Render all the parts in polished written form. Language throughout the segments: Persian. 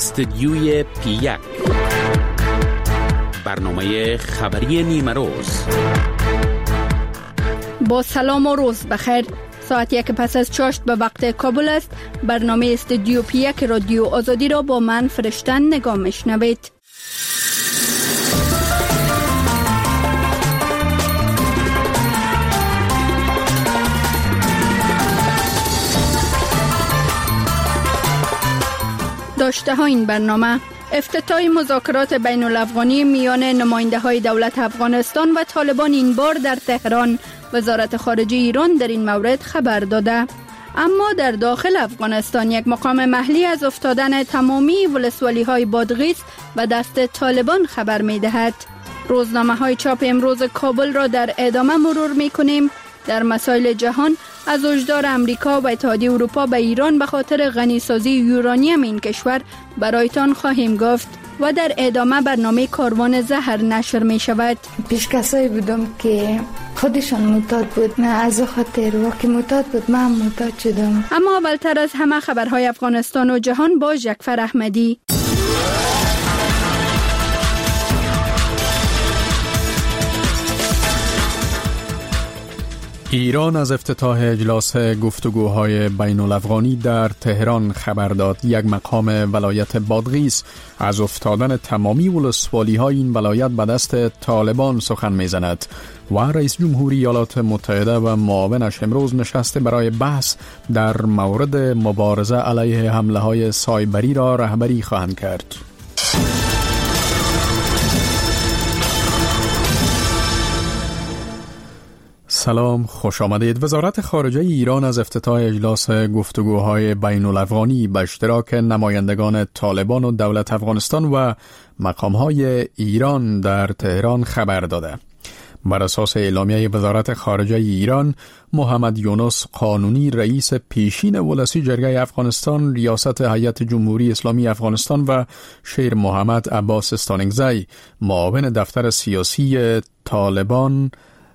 استدیوی پی1 برنامه خبری نیمه روز. با سلام و روز بخیر. ساعت 1 پس از چاشت به وقت کابل است. برنامه استدیو پی1 رادیو آزادی را با من فرشتن نگاه میشنوید. داشته ها این برنامه: افتتاح مذاکرات بین الافغانی میان نماینده های دولت افغانستان و طالبان این بار در تهران. وزارت خارجه ایران در این مورد خبر داده. اما در داخل افغانستان یک مقام محلی از افتادن تمامی ولسوالی های بادغیس و دست طالبان خبر می دهد. روزنامه های چاپ امروز کابل را در ادامه مرور می کنیم. در مسائل جهان از هشدار امریکا و اتحادیه اروپا به ایران به خاطر غنیسازی یورانیم این کشور برایتان خواهیم گفت و در ادامه برنامه کاروان زهر نشر می شود. پیش کسایی بودم که خودشان معتاد بود، نه از خاطر وقتی معتاد بود من معتاد شدم. اما اولتر از همه خبرهای افغانستان و جهان با ژکفر احمدی. ایران از افتتاح اجلاس گفتگوهای بین الافغانی در تهران خبر داد. یک مقام ولایت بادغیس از افتادن تمامی ولسوالی های این ولایت به دست طالبان سخن میزند و رئیس جمهوری ایالات متحده و معاونش امروز نشسته برای بحث در مورد مبارزه علیه حمله های سایبری را رهبری خواهند کرد. سلام، خوش آمدید. وزارت خارجه ایران از افتتاح اجلاس گفتگوهای بین الافغانی به اشتراک نمایندگان طالبان و دولت افغانستان و مقامهای ایران در تهران خبر داده. بر اساس اعلامیه وزارت خارجه ایران، محمد یونس قانونی رئیس پیشین ولسی جرگه افغانستان، ریاست هیئت جمهوری اسلامی افغانستان و شیر محمد عباس استانگزی معاون دفتر سیاسی طالبان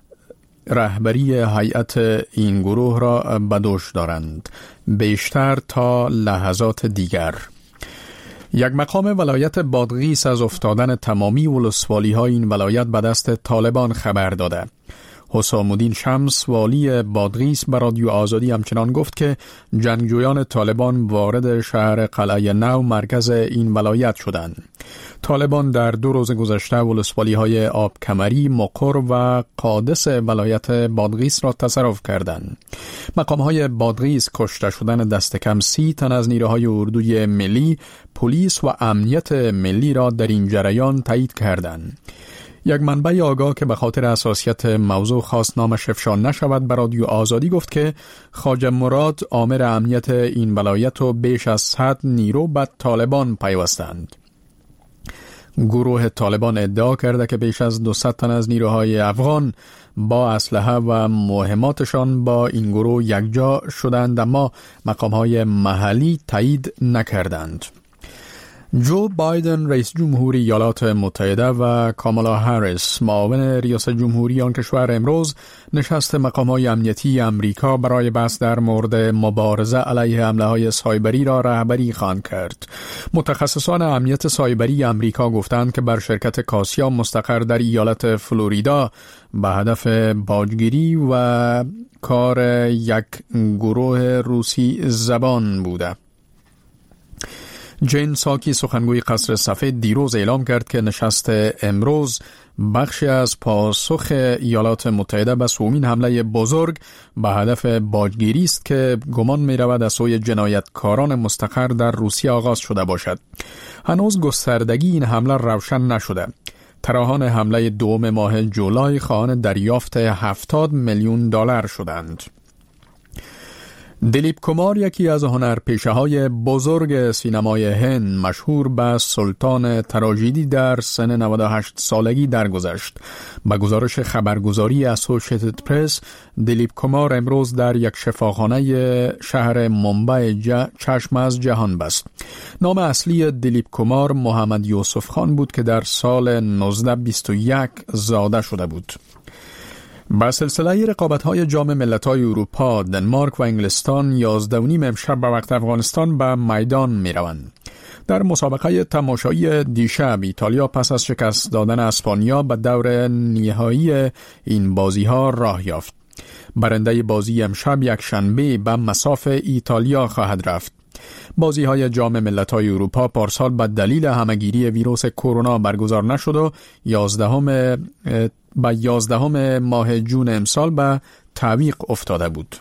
رهبری هیئت این گروه را به دوش دارند. بیشتر تا لحظات دیگر. یک مقام ولایت بادغیس از افتادن تمامی ولسوالی های این ولایت به دست طالبان خبر داده. حسام الدین شمس والی بادغیس به رادیو آزادی همچنان گفت که جنگجویان طالبان وارد شهر قلعه نو مرکز این ولایت شدند. طالبان در 2 روز گذشته ولسوالی های آب کمری، مقر و قادس ولایت بادغیس را تصرف کردند. مقام های بادغیس کشته شدن دست کم 30 تن از نیروهای اردوی ملی، پلیس و امنیت ملی را در این جریان تایید کردند. یک منبع آگاه که به خاطر حساسیت موضوع خواست نامش افشا نشود به رادیو آزادی گفت که خواجه مراد آمر امنیت این ولایت و بیش از 100 نیرو به طالبان پیوستند. گروه طالبان ادعا کرده که بیش از 200 تن از نیروهای افغان با اسلحه و مهماتشان با این گروه یکجا شدند، اما مقام‌های محلی تایید نکردند. جو بایدن رئیس جمهوری ایالات متحده و کامالا هریس معاون ریاست جمهوری آن کشور امروز نشست مقام‌های امنیتی امریکا برای بحث در مورد مبارزه علیه حمله‌های سایبری را رهبری خواهند کرد. متخصصان امنیت سایبری امریکا گفتند که بر شرکت کاسیا مستقر در ایالت فلوریدا به هدف باجگیری و کار یک گروه روسی زبان بوده. جین ساکی سخنگوی قصر سفید دیروز اعلام کرد که نشست امروز بخشی از پاسخ ایالات متحده به سومین حمله بزرگ به هدف باجگیری است که گمان می رود از سوی جنایتکاران مستقر در روسیه آغاز شده باشد. هنوز گستردگی این حمله روشن نشده. طراحان حمله 2 ماه جولای خواهان دریافت $70 میلیون شدند. دلیپ کمار یکی از هنرپیشه‌های بزرگ سینمای هند مشهور به سلطان تراژدی در سن 98 سالگی درگذشت. به گزارش خبرگزاری اسوسییتد پرس، دلیپ کمار امروز در یک شفاخانه شهر ممبئی چشم از جهان بست. نام اصلی دلیپ کمار محمد یوسف خان بود که در سال 1921 زاده شده بود. با سلسله رقابت‌های جام ملت‌های اروپا، دنمارک و انگلستان 11:30 امشب به وقت افغانستان به میدان می‌روند. در مسابقه تماشایی دیشب ایتالیا پس از شکست دادن اسپانیا به دور نهایی این بازی‌ها راه یافت. برنده بازی امشب یک شنبه به مصاف ایتالیا خواهد رفت. بازی‌های جام ملت‌های اروپا پارسال به دلیل همه‌گیری ویروس کرونا برگزار نشد و 11 ماه جون امسال به تعویق افتاده بود.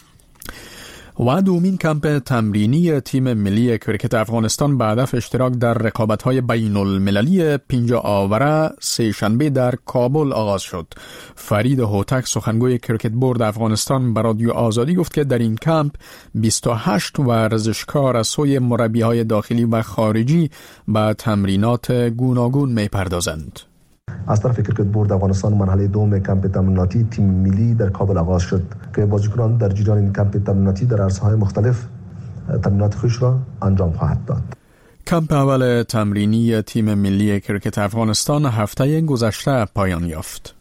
و دومین کمپ تمرینی تیم ملی کرکت افغانستان به هدف اشتراک در رقابت‌های بین المللی 50 آوره سه شنبه در کابل آغاز شد. فرید هوتک سخنگوی کرکت بورد افغانستان به رادیو آزادی گفت که در این کمپ 28 ورزشکار از سوی مربی‌های داخلی و خارجی به تمرینات گوناگون می‌پردازند. از طرف کرکت بورد افغانستان مرحله دوم کمپ تمریناتی تیم ملی در کابل آغاز شد که بازیکنان در جریان این کمپ تمریناتی در عرصه‌های مختلف تمرینات خوش را انجام خواهد داد. کمپ اول تمرینی تیم ملی کرکت افغانستان هفته گذشته پایان یافت.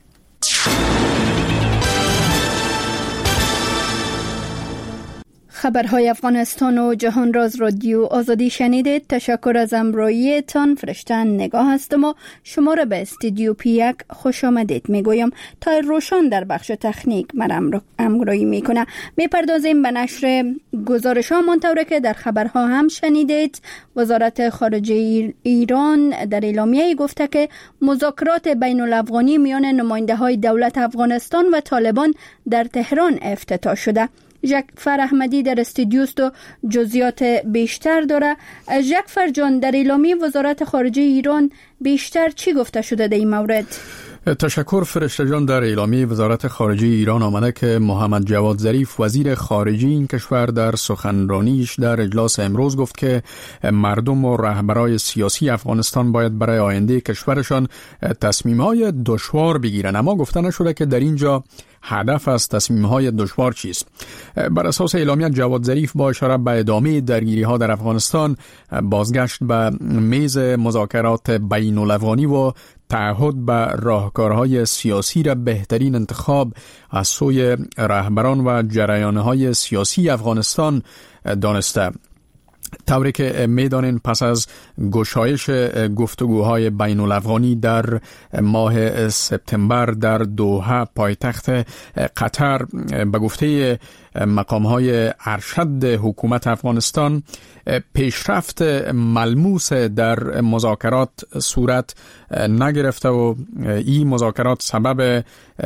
خبرهای افغانستان و جهان راز رادیو آزادی شنیدید. تشکر از همراهیتان. فرشتن نگاه هستم و شما را به استودیو P1 خوش آمدید میگویم. تا روشان در بخش تکنیک من همراهی میکنه. میپردازیم به نشر گزارش ها منطوره که در خبرها هم شنیدید. وزارت خارجه ایران در اعلامیه گفته که مذاکرات بین الافغانی میان نماینده های دولت افغانستان و طالبان در تهران افتتاح شده. جعفر احمدی در استودیوست و جزئیات بیشتر داره. جعفر جان، در اعلامیه وزارت خارجه ایران بیشتر چی گفته شده در این مورد؟ تشکر فرشته جان. در اعلامیه وزارت خارجه ایران آمده که محمد جواد ظریف وزیر خارجه این کشور در سخنرانیش در اجلاس امروز گفت که مردم و رهبرای سیاسی افغانستان باید برای آینده کشورشان تصمیم‌های دشوار بگیرن، اما گفته نشده که در اینجا هدف از تصمیم‌های دشوار چیست. بر اساس اعلامیه جواد ظریف با اشاره به ادامه درگیری‌ها در افغانستان بازگشت به میز مذاکرات بین الافغانی و تعهد به راهکارهای سیاسی را بهترین انتخاب از سوی رهبران و جریان‌های سیاسی افغانستان دانسته. طوری که میدانین پس از گشایش گفتگوهای بین الافغانی در ماه سپتامبر در دوحه پایتخت قطر به گفته مقام‌های ارشد حکومت افغانستان پیشرفت ملموس در مذاکرات صورت نگرفته و این مذاکرات سبب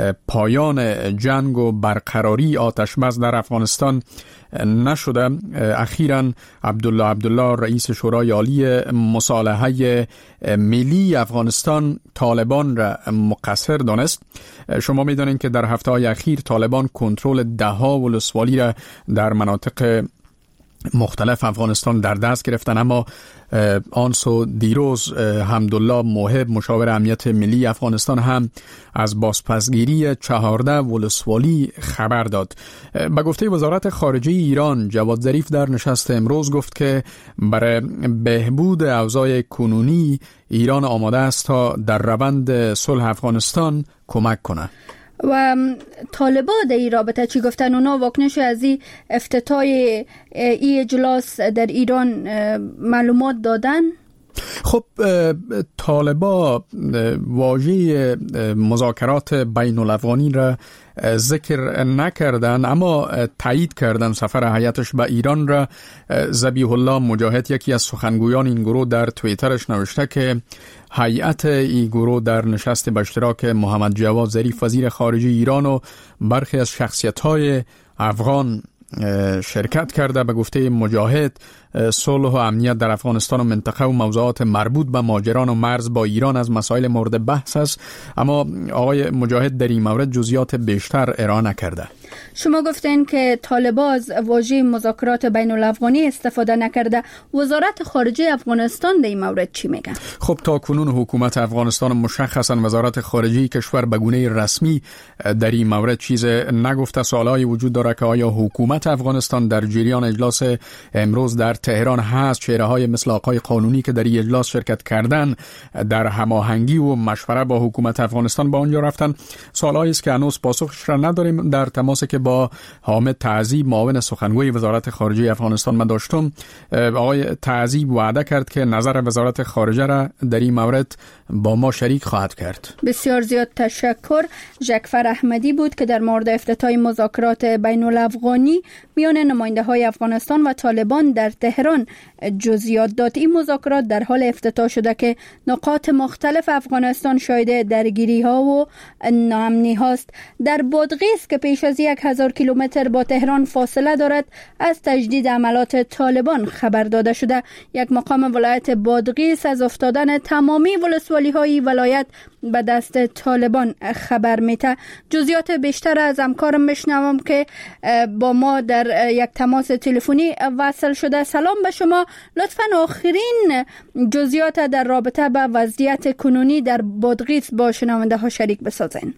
پایان جنگ و برقراری آتش بس در افغانستان نشده. اخیراً عبدالله رئیس شورای عالی مصالحه ملی افغانستان طالبان را مقصر دانست. شما می‌دانید که در هفته‌های اخیر طالبان کنترل ده‌ها ولسوالی را در مناطق مختلف افغانستان در دست گرفتن، اما آنسو دیروز حمدالله موهب مشاور امنیت ملی افغانستان هم از بازپسگیری 14 ولسوالی خبر داد. به گفته وزارت خارجه ایران جواد ظریف در نشست امروز گفت که برای بهبود اوضاع کنونی ایران آماده است تا در روند صلح افغانستان کمک کنه. و طالبا در این رابطه چی گفتن؟ اونا واکنش از این افتتاح این اجلاس در ایران معلومات دادن؟ خب طالبا واژه مذاکرات بین الافغانی را ذکر نکردن، اما تایید کردن سفر هیئتش به ایران را. ذبیح الله مجاهد یکی از سخنگویان این گروه در توییترش نوشته که هیئت این گروه در نشست به اشتراک محمد جواد ظریف وزیر خارجه ایران و برخی از شخصیت‌های افغان شرکت کرده. به گفته مجاهد صلح و امنیت در افغانستان و منطقه و موضوعات مربوط به ماجران و مرز با ایران از مسائل مورد بحث است، اما آقای مجاهد در این مورد جزئیات بیشتر ارائه نکرده. شما گفتین که طالبان از واژه مذاکرات بین الافغانی استفاده نکرده. وزارت خارجه افغانستان در این مورد چی میگن؟ خب تا کنون حکومت افغانستان مشخصا وزارت خارجه کشور به گونه رسمی در این مورد چیز نگفته. سوالایی وجود داره که آیا حکومت حکومت افغانستان در جریان اجلاس امروز در تهران هست. چهره‌های مثل آقای قانونی که در این اجلاس شرکت کردن در هماهنگی و مشوره با حکومت افغانستان با آنجا رفتن. سوالایی است که هنوز پاسخش را نداریم. در تماس که با حامد تعذیب معاون سخنگوی وزارت خارجه افغانستان من داشتم، آقای تعذیب وعده کرد که نظر وزارت خارجه را در این مورد با ما شریک خواهد کرد. بسیار زیاد تشکر. جعفر احمدی بود که در مورد افتتاح مذاکرات بین الافغانی میان نماینده‌های افغانستان و طالبان در تهران جزئیات داد. این مذاکرات در حال افتتاح شده که نقاط مختلف افغانستان شاهد درگیری‌ها و ناامنی هاست. در بادغیس که پیش از 1000 کیلومتر با تهران فاصله دارد، از تجدید عملات طالبان خبر داده شده. یک مقام ولایت بادغیس از افتادن تمامی ولسوالی‌های ولایت به دست طالبان خبر میده. جزئیات بیشتر از همکارم میشنوم که با ما در یک تماس تلفنی وصل شده. سلام به شما. لطفاً آخرین جزئیات در رابطه با وضعیت کنونی در بادغیس با شنونده ها شریک بسازین.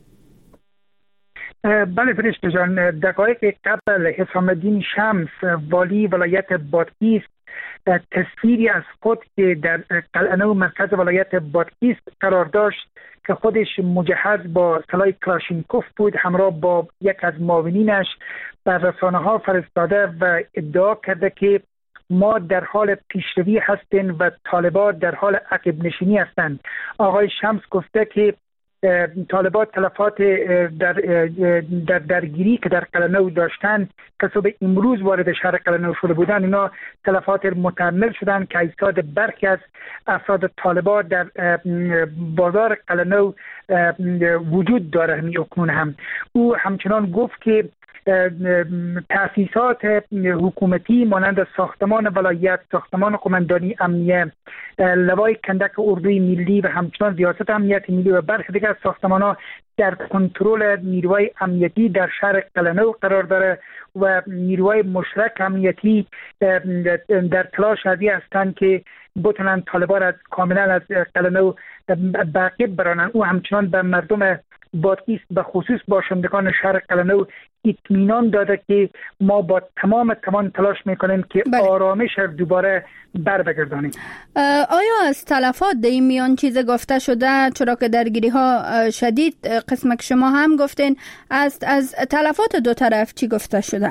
بله فرشته جان، دقایق قبل حسام الدین شمس والی ولایت بادغیس تصویری از خود که در قلعه نو مرکز ولایت بادغیس قرار داشت که خودش مجهز با سلاح کلاشینکوف بود، همراه با یک از معاونینش بر رسانه‌ها فرستاده و ادعا کرده که ما در حال پیشروی هستیم و طالبان در حال عقب نشینی هستند. آقای شمس گفته که طالبان تلفات در درگیری که در قلعه نو داشتن که صبح امروز وارد شهر قلعه نو شده بودن، اینا تلفات متحمل شدن که ایستاد برخی از افراد طالبان در بازار قلعه نو وجود داره. اکنون هم او همچنان گفت که تأسیسات حکومتی مانند ساختمان ولایت، ساختمان قماندانی امنیه، لوای کندک اردوی ملی و همچنان ریاست امنیت ملی و برخی دیگر از ساختمان‌ها در کنترل نیروهای امنیتی در شهر قلعه نو قرار داره و نیروهای مشترک امنیتی در تلاش ازی هستند که بتونن طالبان از کاملا از قلعه نو باقی برانن. او همچنان به مردم بادغیس به خصوص باشندگان شهر قلعه نو اطمینان داده که ما با تمام توان تلاش میکنیم که آرامش دوباره بر بگردانیم. آیا از تلفات در این میان چیز گفته شده؟ چرا که درگیری ها شدید، قسمت شما هم گفتین، از تلفات دو طرف چی گفته شده؟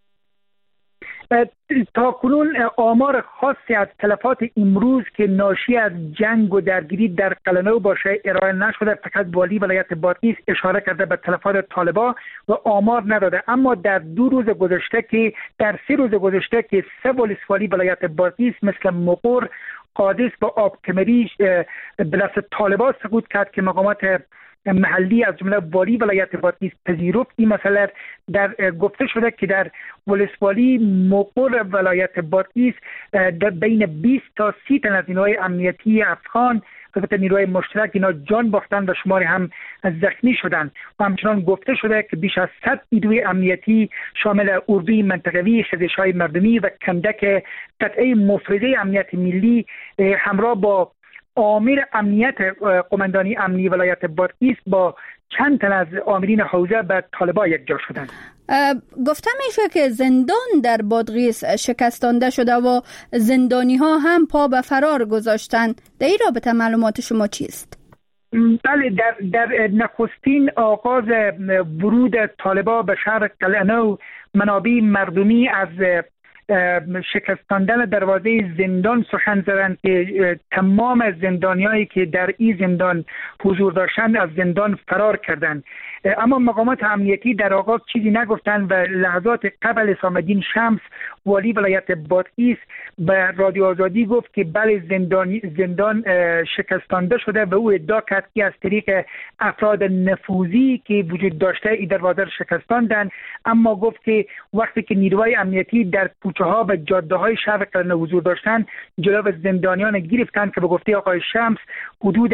تا کنون آمار خاصی از تلفات امروز که ناشی از جنگ و درگیری در قلعه نو باشه ارائه نشده. فقط والی ولایت بادغیس اشاره کرده به تلفات طالبان و آمار نداده. اما در 2 روز گذشته که در 3 روز گذشته که 3 ولسوالی ولایت بادغیس مثل مقر، قادس و آبکمری به دست طالبان سقوط کرد که مقامات محلی از جمله والی ولایت بادغیس پذیرفت این مسئله. در گفته شده که در ولسوالی مقر ولایت بادغیس بین 20 تا 30 تن از نیروهای امنیتی افغان و نیروهای مشترک اینا جان باختن و شماری هم زخمی شدند و همچنان گفته شده که بیش از 100 نیروی امنیتی شامل اردوی منطقوی، خزش‌های مردمی و کندک قطعه مفرده امنیت ملی همراه با آمر امنیت قماندانی امنی ولایت بادغیس با چند تن از آمرین حوزه به طالبان یکجا شدند. گفته میشه که زندان در بادغیس شکستانده شده و زندانی ها هم پا به فرار گذاشتند. در این رابطه معلومات شما چیست؟ بله، در نخستین آغاز ورود طالبان به شهر قلعه نو منابع مردمی از شکستاندن دروازه زندان سخن زدند که تمام زندانیایی که در این زندان حضور داشتند از زندان فرار کردند. اما مقامات امنیتی در آغاز چیزی نگفتند و لحظات قبل حسام الدین شمس والی ولایت بادغیس به رادیو آزادی گفت که بله زندان شکستانده شده و او ادعا کرد که از طریق افراد نفوذی که وجود داشته این دروازه را شکستاندند. اما گفت که وقتی که نیروهای امنیتی در کوچه ها و جاده های شهر قلعه نو حضور داشتند جلو زندانیان گرفتند که به گفته آقای شمس حدود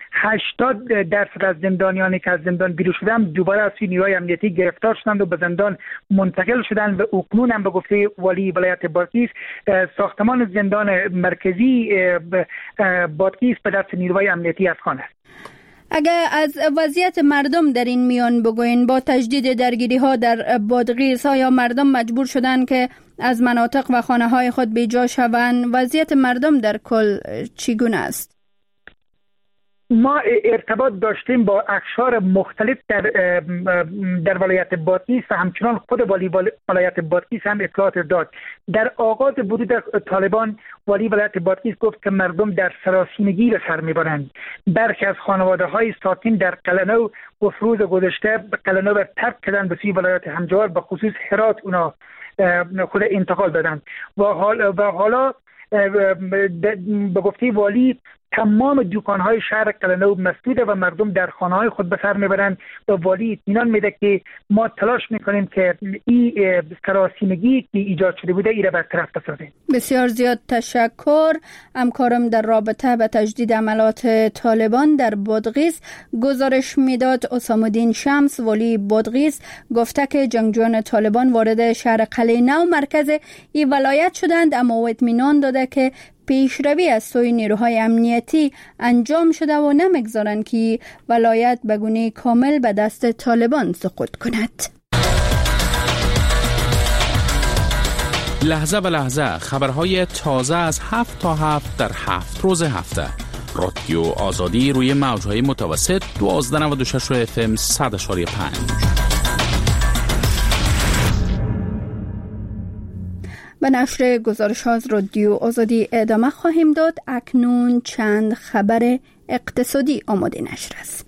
80% از زندانیانی که از زندان بیرون شدند دوباره از نیروهای امنیتی گرفتار شدند و به زندان منتقل شدند و اکنون هم به گفته والی ولایت بادغیس ساختمان زندان مرکزی بادغیس به دست نیروهای امنیتی افغان است. اگر از وضعیت مردم در این میان بگوین، با تجدید درگیری ها در بادغیس یا مردم مجبور شدن که از مناطق و خانه های خود بیجا شوند، وضعیت مردم در کل چگونه است؟ ما ارتباط داشتیم با اقشار مختلف در ولایت بادغیس و همچنان خود والی ولایت بادغیس هم اطلاعات داد. در آغاز ورود طالبان، والی ولایت بادغیس گفت که مردم در سراسیمگی به سر میبرند. برخی از خانواده های ساکن در قلنو و روز گذشته قلنو را ترک کردن به سوی ولایت همجوار، به خصوص هرات اونا خود انتقال دادن و حالا به گفته والی تمام دکان‌های شهر قلنو مسدوده و مردم در خانه‌های خود به سر میبرند و والی اطمینان میده که ما تلاش میکنیم که این سراسیمگی که ایجاد شده بوده این را برطرف بسازیم. بسیار زیاد تشکر. همکارم در رابطه به تجدید عملات طالبان در بادغیس گزارش میداد. اسامه الدین شمس والی بادغیس گفته که جنگجویان طالبان وارد شهر قلنو مرکز این ولایت شدند، اما اطمینان داده که پیشروی از سوی نیروهای امنیتی انجام شده و نمیگذارند که ولایت به گونه کامل به دست طالبان سقوط کند. لحظه به لحظه خبرهای تازه از 7 تا 7 در 7 روز هفته. رادیو آزادی روی موجهای متوسط 1296 FM 100.5. به نشر گزارش ها از رادیو آزادی ادامه خواهیم داد. اکنون چند خبر اقتصادی آماده نشر است.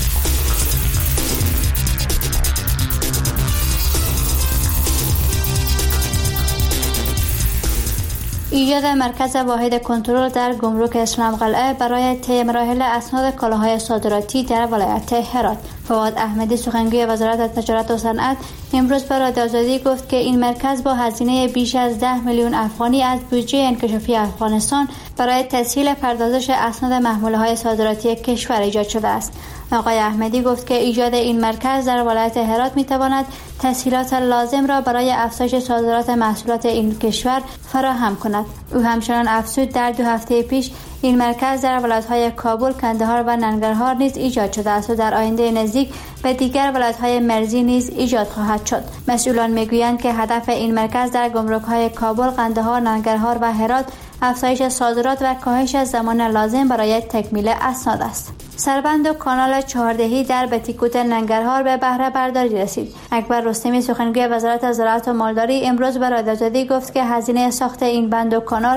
ایجاد مرکز واحد کنترل در گمرک اسلام قلعه برای طی مراحل اسناد کالاهای صادراتی در ولایت هرات. فواد احمدی سخنگوی وزارت تجارت و صنعت امروز به رادیو آزادی گفت که این مرکز با هزینه بیش از 10 میلیون افغانی از بودجه انکشافی افغانستان برای تسهیل پردازش اسناد محموله‌های صادراتی کشور ایجاد شده است. آقای احمدی گفت که ایجاد این مرکز در ولایت هرات می‌تواند تسهیلات لازم را برای افزایش صادرات محصولات این کشور فراهم کند. او همچنان افزود در 2 هفته پیش این مرکز در ولایت‌های کابل، کندهار و ننگرهار نیز ایجاد شده است و در آینده نزدیک به دیگر ولایت‌های مرزی نیز ایجاد خواهد شد. مسئولان می‌گویند که هدف این مرکز در گمرک‌های کابل، قندهار، ننگرهار و هرات افزایش صادرات و کاهش زمان لازم برای تکمیل اسناد است. سربند و کانال چهاردهی در بتیکوت ننگرهار به بهره برداری رسید. اکبر رستمی سخنگوی وزارت زراعت و مالداری امروز به رادیو آزادی گفت که هزینه ساخت این بند و کانال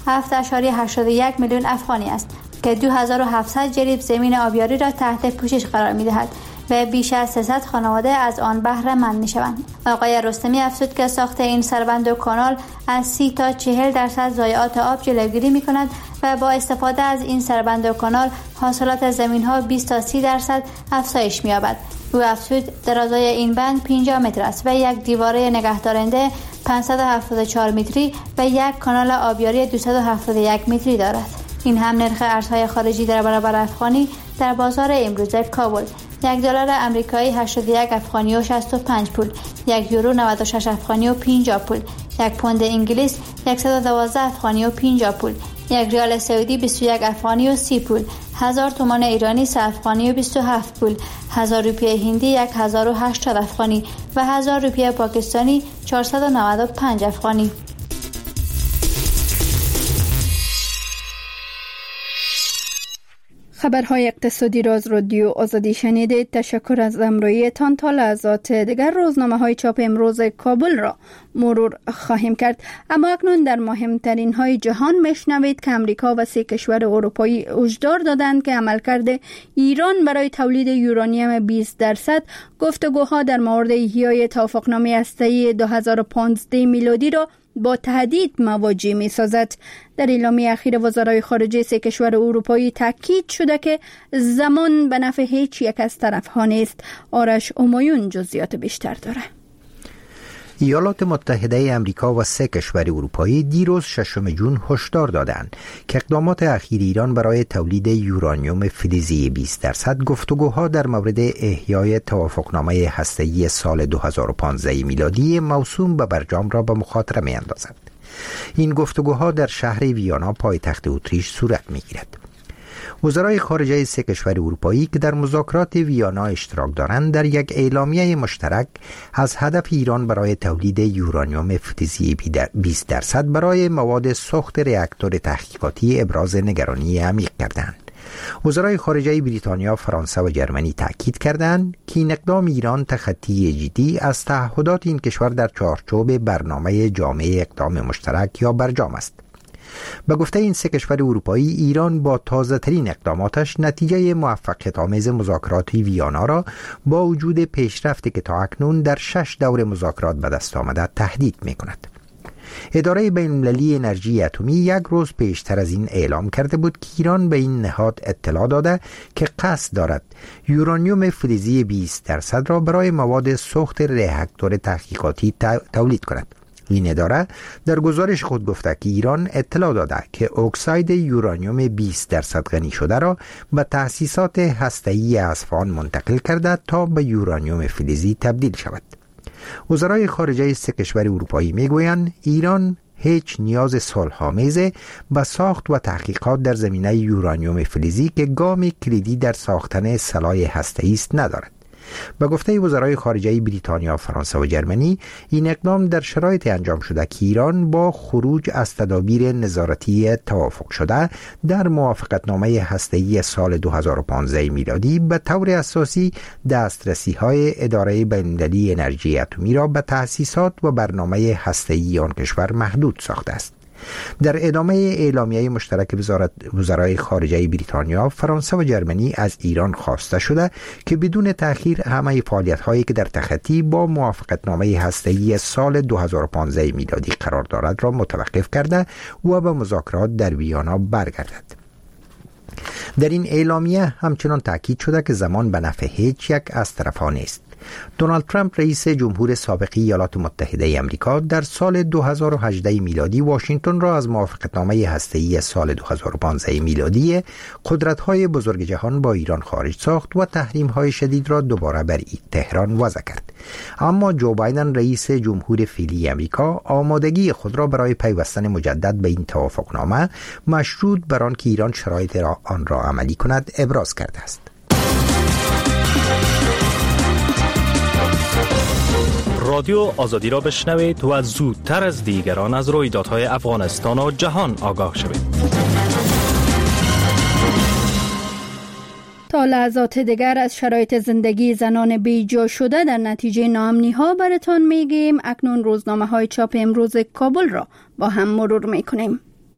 7.81 میلیون افغانی است که 2700 جریب زمین آبیاری را تحت پوشش قرار می‌دهد و بیش از 300 خانواده از آن بهره مند می‌شوند. آقای رستمی افزود که ساخت این سربند و کانال از 30 تا 40% ضایعات آب جلوگیری می‌کند و با استفاده از این سربند و کانال حاصلات زمین‌ها 20 تا 30% افزایش می‌یابد. او افزود درازای این بند 50 متر است و یک دیواره نگهدارنده 574 متری و یک کانال آبیاری 271 متری دارد. این هم نرخ ارزهای خارجی در برابر افغانی در بازار امروز کابل: $1 آمریکایی 81 افغانی و 65 پول، $1 یورو 96 افغانی و 50 پول، $1 پوند انگلیس 112 افغانی و 50 پول، $1 ریال سعودی 21 افغانی و 30 پول، 1000 تومان ایرانی 3 افغانی و 27 پول، 1000 روپیه هندی 1080 افغانی و 1000 روپیه پاکستانی 495 افغانی. خبرهای اقتصادی را از رادیو آزادی شنیدید. تشکر از همراهیتان. تا لحظات دیگر روزنامه‌های چاپ امروز کابل را مرور خواهیم کرد. اما اکنون در مهمترین های جهان میشنوید که امریکا و 3 کشور اروپایی هشدار دادند که عملکرد ایران برای تولید یورانیم 20% گفتگوها در مورد احیای توافقنامه هسته‌ای 2015 میلادی را با تهدید مواجه می سازد. در اعلامیه اخیر وزرای خارجه 3 کشور اروپایی تاکید شده که زمان به نفع هیچ یک از طرفها نیست. آرش همایون جزئیات بیشتر داره. ایالات متحده امریکا و 3 کشور اروپایی دیروز 6 جون هشدار دادند که اقدامات اخیر ایران برای تولید یورانیوم فلزی 20% گفتگوها در مورد احیای توافقنامه هسته‌ای سال 2015 میلادی موسوم به برجام را به مخاطره می‌اندازد. این گفتگوها در شهر ویانا پایتخت اتریش صورت می‌گیرد. وزرای خارجه سه کشور اروپایی که در مذاکرات ویانا اشتراک دارند در یک اعلامیه مشترک از هدف ایران برای تولید یورانیوم فلزی 20% برای مواد سوخت راکتور تحقیقاتی ابراز نگرانی عمیق کردند. وزرای خارجه بریتانیا، فرانسه و جرمنی تاکید کردند که این اقدام ایران تخطی جدی از تعهدات این کشور در چارچوب برنامه جامع اقدام مشترک یا برجام است. به گفته این سه کشور اروپایی، ایران با تازه ترین اقداماتش نتیجه موفقیت آمیز مذاکرات ویانا را با وجود پیشرفتی که تا اکنون در 6 دور مذاکرات به دست آمده تهدید می کند. اداره بین‌المللی انرژی اتمی یک روز پیشتر از این اعلام کرده بود که ایران به این نهاد اطلاع داده که قصد دارد یورانیوم فلزی 20% را برای مواد سوخت راکتور تحقیقاتی تولید کند. این اداره در گزارش خود گفته که ایران اطلاع داده که اکساید یورانیوم 20% غنی شده را به تأسیسات هسته‌ای اصفهان منتقل کرده تا به یورانیوم فلزی تبدیل شود. وزرای خارجه سه کشور اروپایی میگویند ایران هیچ نیاز صلح‌آمیز به ساخت و تحقیقات در زمینه یورانیوم فلزی که گام کلیدی در ساختن سلاح هسته‌ای است ندارد. به گفته وزرای خارجه بریتانیا، فرانسه و جرمنی، این اقدام در شرایط انجام شده که ایران با خروج از تدابیر نظارتی توافق شده در موافقتنامه هسته‌ای سال 2015 میلادی به طور اساسی دسترسی‌های اداره بین‌المللی انرژی اتمی را به تأسیسات و برنامه هسته‌ای آن کشور محدود ساخته است. در ادامه اعلامیه مشترک وزرای خارجه بریتانیا، فرانسه و جرمنی از ایران خواسته شده که بدون تأخیر همه فعالیت‌هایی که در تخطی با موافقتنامه هسته‌ای سال 2015 میلادی قرار دارد را متوقف کرده و به مذاکرات در ویانا برگردد. در این اعلامیه همچنان تأکید شده که زمان به نفع هیچ یک از طرفان نیست. دونالد ترامپ رئیس جمهور سابق ایالات متحده آمریکا در سال 2018 میلادی واشنگتن را از موافقتنامه هسته‌ای سال 2015 میلادی قدرت‌های بزرگ جهان با ایران خارج ساخت و تحریم‌های شدید را دوباره بر تهران وضع کرد. اما جو بایدن رئیس جمهور فعلی آمریکا آمادگی خود را برای پیوستن مجدد به این توافقنامه مشروط بر آنکه ایران شرایط آن را عملی کند ابراز کرده است. رادیو آزادی را بشنوید و زودتر از دیگران از رویدادهای افغانستان و جهان آگاه شوید. تا لحظات دیگر از شرایط زندگی زنان بیجا شده در نتیجه ناامنی ها براتان میگیم. اکنون روزنامه های چاپ امروز کابل را با هم مرور میکنیم.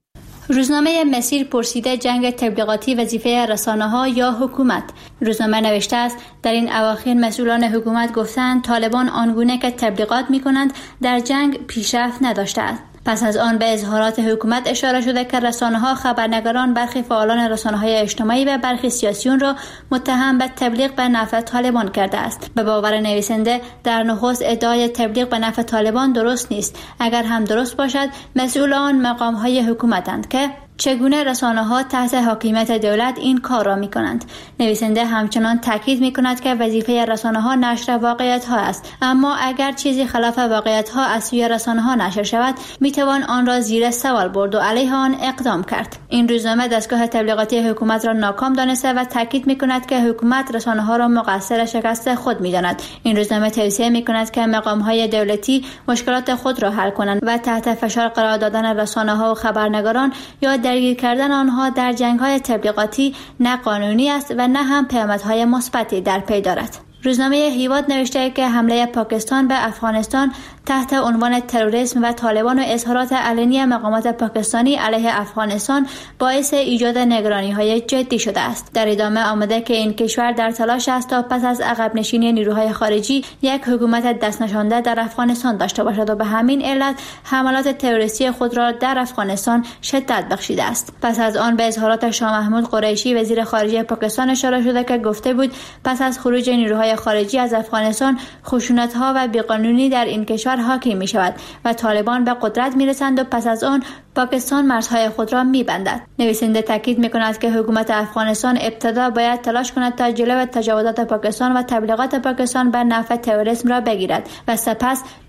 روزنامه مسیر پرسیده جنگ تبلیغاتی وظیفه رسانه‌ها یا حکومت. روزنامه نوشته است در این اواخر مسئولان حکومت گفتند طالبان آنگونه که تبلیغات می‌کنند در جنگ پیشرفت نداشته است. پس از آن به اظهارات حکومت اشاره شده که رسانه‌ها، خبرنگاران، برخی فعالان رسانه‌های اجتماعی و برخی سیاسیون را متهم به تبلیغ به نفع طالبان کرده است. به باور نویسنده در نخست ادعای تبلیغ به نفع طالبان درست نیست. اگر هم درست باشد مسئولان مقام‌های حکومتند که چگونه رسانه‌ها تحت حاکمیت دولت این کار را می‌کنند. نویسنده همچنان تاکید می‌کند که وظیفه رسانه‌ها نشر واقعیت‌ها است، اما اگر چیزی خلاف واقعیت‌ها از سوی رسانه‌ها نشر شود می‌توان آن را زیر سوال برد و علیه آن اقدام کرد. این روزنامه دستگاه تبلیغاتی حکومت را ناکام دانسته و تاکید می‌کند که حکومت رسانه‌ها را مقصر شکست خود می‌داند. این روزنامه توصیه می‌کند که مقام‌های دولتی مشکلات خود را حل کنند و تحت فشار قرار دادن رسانه‌ها و خبرنگاران یا درگیر کردن آنها در جنگ‌های تبلیغاتی نه قانونی است و نه هم پیامدهای مثبتی در پی دارد. روزنامه هیواد نوشته که حمله پاکستان به افغانستان تحت عنوان تروریسم و طالبان و اظهارات علنی مقامات پاکستانی علیه افغانستان باعث ایجاد نگرانی‌های جدی شده است. در ادامه آمده که این کشور در تلاش است تا پس از عقب نشینی نیروهای خارجی یک حکومت دست نشانده در افغانستان داشته باشد و به همین علت حملات تروریستی خود را در افغانستان شدت بخشیده است. پس از آن به اظهارات شاه محمود قریشی وزیر خارجه پاکستان اشاره شده که گفته بود پس از خروج نیروهای خارجی از افغانستان خشونت‌ها و بیقانونی در این کشور حاکم می شود و طالبان به قدرت می رسند و پس از آن پاکستان مرزهای خود را می بندد. نویسنده تاکید می کند که حکومت افغانستان ابتدا باید تلاش کند تا جلو تجاوزات پاکستان و تبلیغات پاکستان بر نفع تروریسم را بگیرد و سپس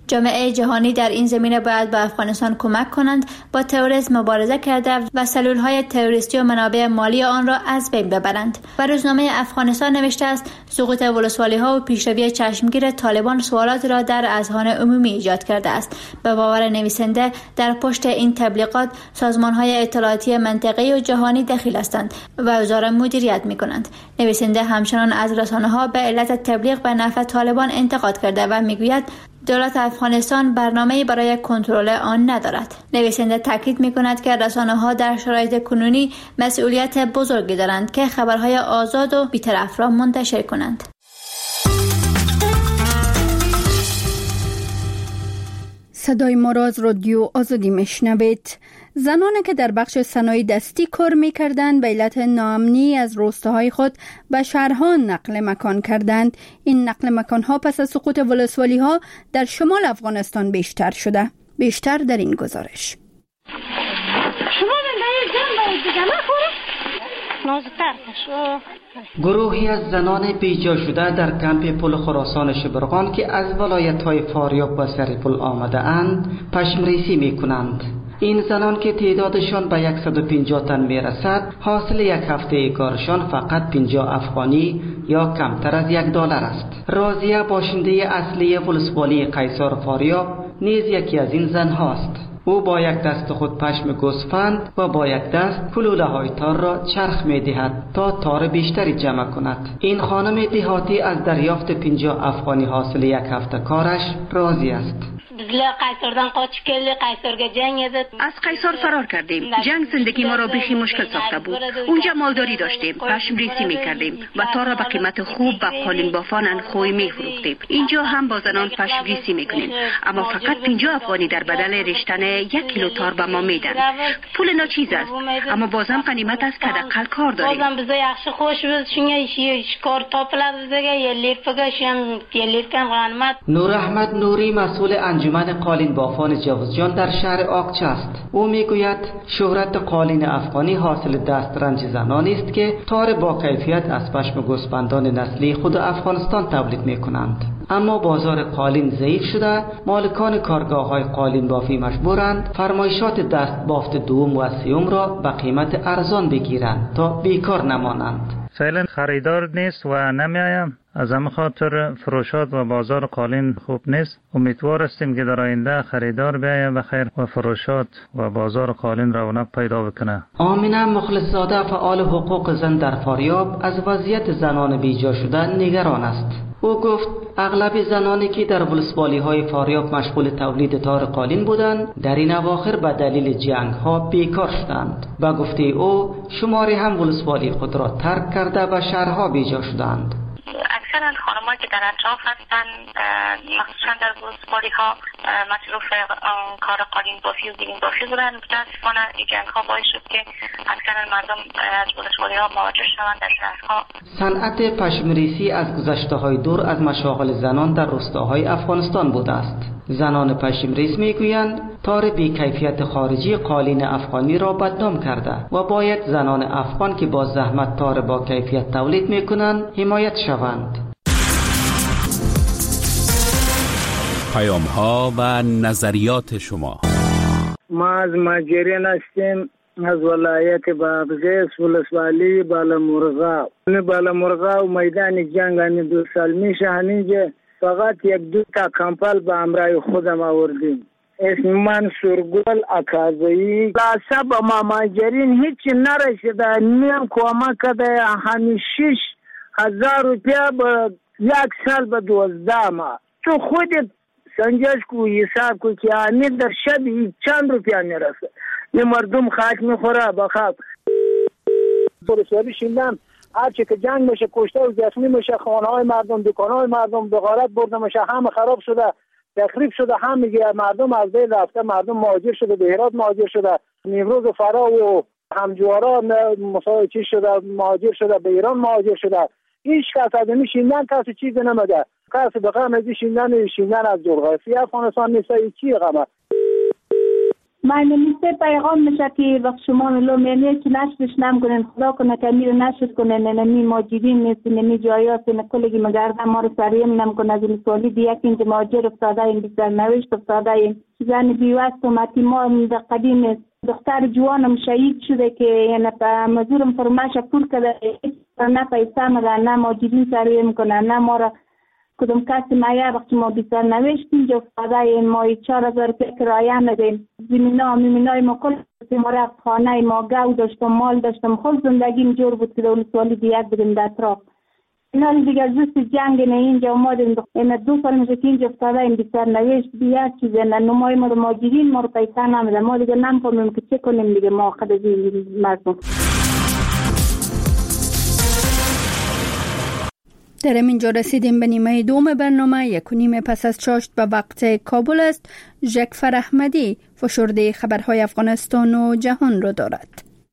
جامعه جهانی در این زمینه باید به افغانستان کمک کنند با تروریسم مبارزه کرده و سلولهای تروریستی و منابع مالی آن را از بین ببرند. و روزنامه افغانستان نوشته است سقوط ولسوالی‌ها و پیشروی چشمگیر طالبان سوالاتی را در اذهان عمومی ایجاد کرده است. به باور نویسنده در پشت این تبلیغات سازمان‌های اطلاعاتی منطقه‌ای و جهانی دخیل هستند و اوضاع مدیریت می‌کنند. نویسنده همچنان از رسانه‌ها به علت تبلیغ به نفع طالبان انتقاد کرده و می‌گوید دولت افغانستان برنامه‌ای برای کنترل آن ندارد. نویسنده تاکید می‌کند که رسانه‌ها در شرایط کنونی مسئولیت بزرگی دارند که خبرهای آزاد و بی‌طرف را منتشر کنند. صدای ما را از رادیو آزادی میشنوید. زنانی که در بخش صنایع دستی کار می‌کردند به علت ناامنی از روستاهای خود به شهرها نقل مکان کردند. این نقل مکان‌ها پس از سقوط ولسوالی‌ها در شمال افغانستان بیشتر شده. بیشتر در این گزارش. گروهی از زنان بیجا شده در کمپ پل خراسان شبرغان که از ولایت‌های فاریاب و سریپل آمده اند پشمریسی می‌کنند. این زنان که تعدادشان به 150 تن میرسد حاصل یک هفته کارشان فقط 50 افغانی یا کمتر از $1 است. راضیه باشنده اصلی ولسوالی قیصر فاریاب نیز یکی از این زن هاست. او با یک دست خود پشم گوسفند و با یک دست کلوله های تار را چرخ می دهد تا تار بیشتری جمع کند. این خانم دهاتی از دریافت 50 افغانی حاصل یک هفته کارش راضی است. از قیصر فرار کردیم. جنگ زندگی ما را بیخی مشکل ساخته بود. اونجا مالداری داشتیم، پشم ریسی می کردیم و تار را به قیمت خوب به قالین بافان انخوی می فروختیم. اینجا هم با زنان پشم ریسی می کنیم، اما فقط 50 افغانی در بدل رشتن 1 کیلو تار به ما میدن. پول ناچیز است، اما بازم غنیمت است که حداقل کار داریم. نور احمد نوری مسئول انجمن قالین بافان جوزجان در شهر آقچه است. او میگوید شهرت قالین افغانی حاصل دسترنج زنانی است که تار با کیفیت از پشم گوسفندان نسلی خود افغانستان تولید میکنند. اما بازار قالین ضعیف شده، مالکان کارگاه‌های قالین بافی مجبورند فرمایشات دست بافت دوم و سوم را به قیمت ارزان بگیرند تا بیکار نمانند. فعلا خریدار نیست و نمیایم. از همه خاطر فروشات و بازار قالین خوب نیست. امیدوار هستیم که در آینده خریدار بیاید بخیر و فروشات و بازار قالین رونق پیدا بکنه. آمینه مخلص‌زاده فعال حقوق زن در فاریاب از وضعیت زنان بیجا شده نگران است. او گفت اغلب زنانی که در ولسوالی‌های فاریاب مشغول تولید تار قالین بودند در این اواخر به دلیل جنگ‌ها بیکار شدند. با گفته او شماری هم ولسوالی خود را ترک کرده و شهرها بیجا شدند. اکثرا خانم‌ها که در اطراف هستند مخصوصا در ولسوالی‌ها مصروف کار قالین بافی و گلین بافی بودند. متأسفانه این جنگ‌ها باعث شد که اکثرا مردم از ولسوالی‌ها مهاجر شوند در شهرها. صنعت پشمریسی از گذشته‌های دور از مشاغل زنان در روستاهای افغانستان بوده است. زنان پشمریز میگویند تار بی‌کیفیت خارجی قالین افغانی را بدنام کرده و باید زنان افغان که با زحمت تار با کیفیت تولید میکنند حمایت شوند. پیام‌ها و نظریات شما. ما از ماجرین هستیم، از ولایت بادغیس ولسوالی بالامرغاب. بالامرغاب میدان جنگ 2 سال میشه همینجا فقط 1-2 تا کمپل به همراه خودم آوردیم. اسم من سرگل اکازایی. لاسب ما ماجرین هیچ نرسیده. نیم کمک کده همین 6,000 روپیه به 1 سال به 12 ماه. تو خودت سنجش کو حساب کو که آنی در شب چند روپیه میرسه. یه مردم خاک میخوره با خاک. برسوری شیندن هرچی که جنگ میشه کشته و زخمی میشه، خانه‌های مردم، دکان‌های مردم به غارت برده میشه، همه خراب شده، تخریب شده، همه مردم از بین رفته، مردم مهاجر شده، به هرات مهاجر شده، نیمروز و فرا و همجوارا مساوی چیز شده، مهاجر شده، به ایران مهاجر شده. هیچ کس آدمی شیندن کسی چیز نمیده. کسی به غم از شیندن از جغرافی افغانستان نیست. چی غمه؟ من نمیسته پیغام میشه که وقت شما ملو میانه که نشرش نمکنن، خدا کنه که امیر نشر کنن، نمی ماجرین نیست، نمی جایات نکلگی مگرده ما رو سریم نمکنه. از این سوالی دیگه که اینجا ماجر افتاده این بیشتر نوشت افتاده این زن بیوست و متی ما در قدیم است. دختر جوانم شهید شده که یعنی مزورم فرماش پول کرده، نه پیسه مده، نه ماجرین سریم کنه، نه ما را کدوم کسی مایه وقتی ما بیشتر نوشتیم جو افتاده ما 4000 کرایه ندیم. زمینای ما کل ما رفت خانه ما گاو داشتم، مال داشتم، خود زندگیم جور بود که دولت سوالی دیگه بودیم در اطراف. اینا دیگه زست جنگ نه اینجا اومدیم. این 2 سال میشه که اینجا افتاده این بیشتر نوشت دیگه چیزی نه. نمای ما رو ماجرین ما رو پیسه نمیده، ما دیگه نمیفهمیم که چه کنیم دیگه. ما خود از این مردم در اینجا رسیدیم به نیمه دوم برنامه. 1:30 پس از چاشت به وقت کابل است. ژکفر احمدی فشرده خبرهای افغانستان و جهان را دارد.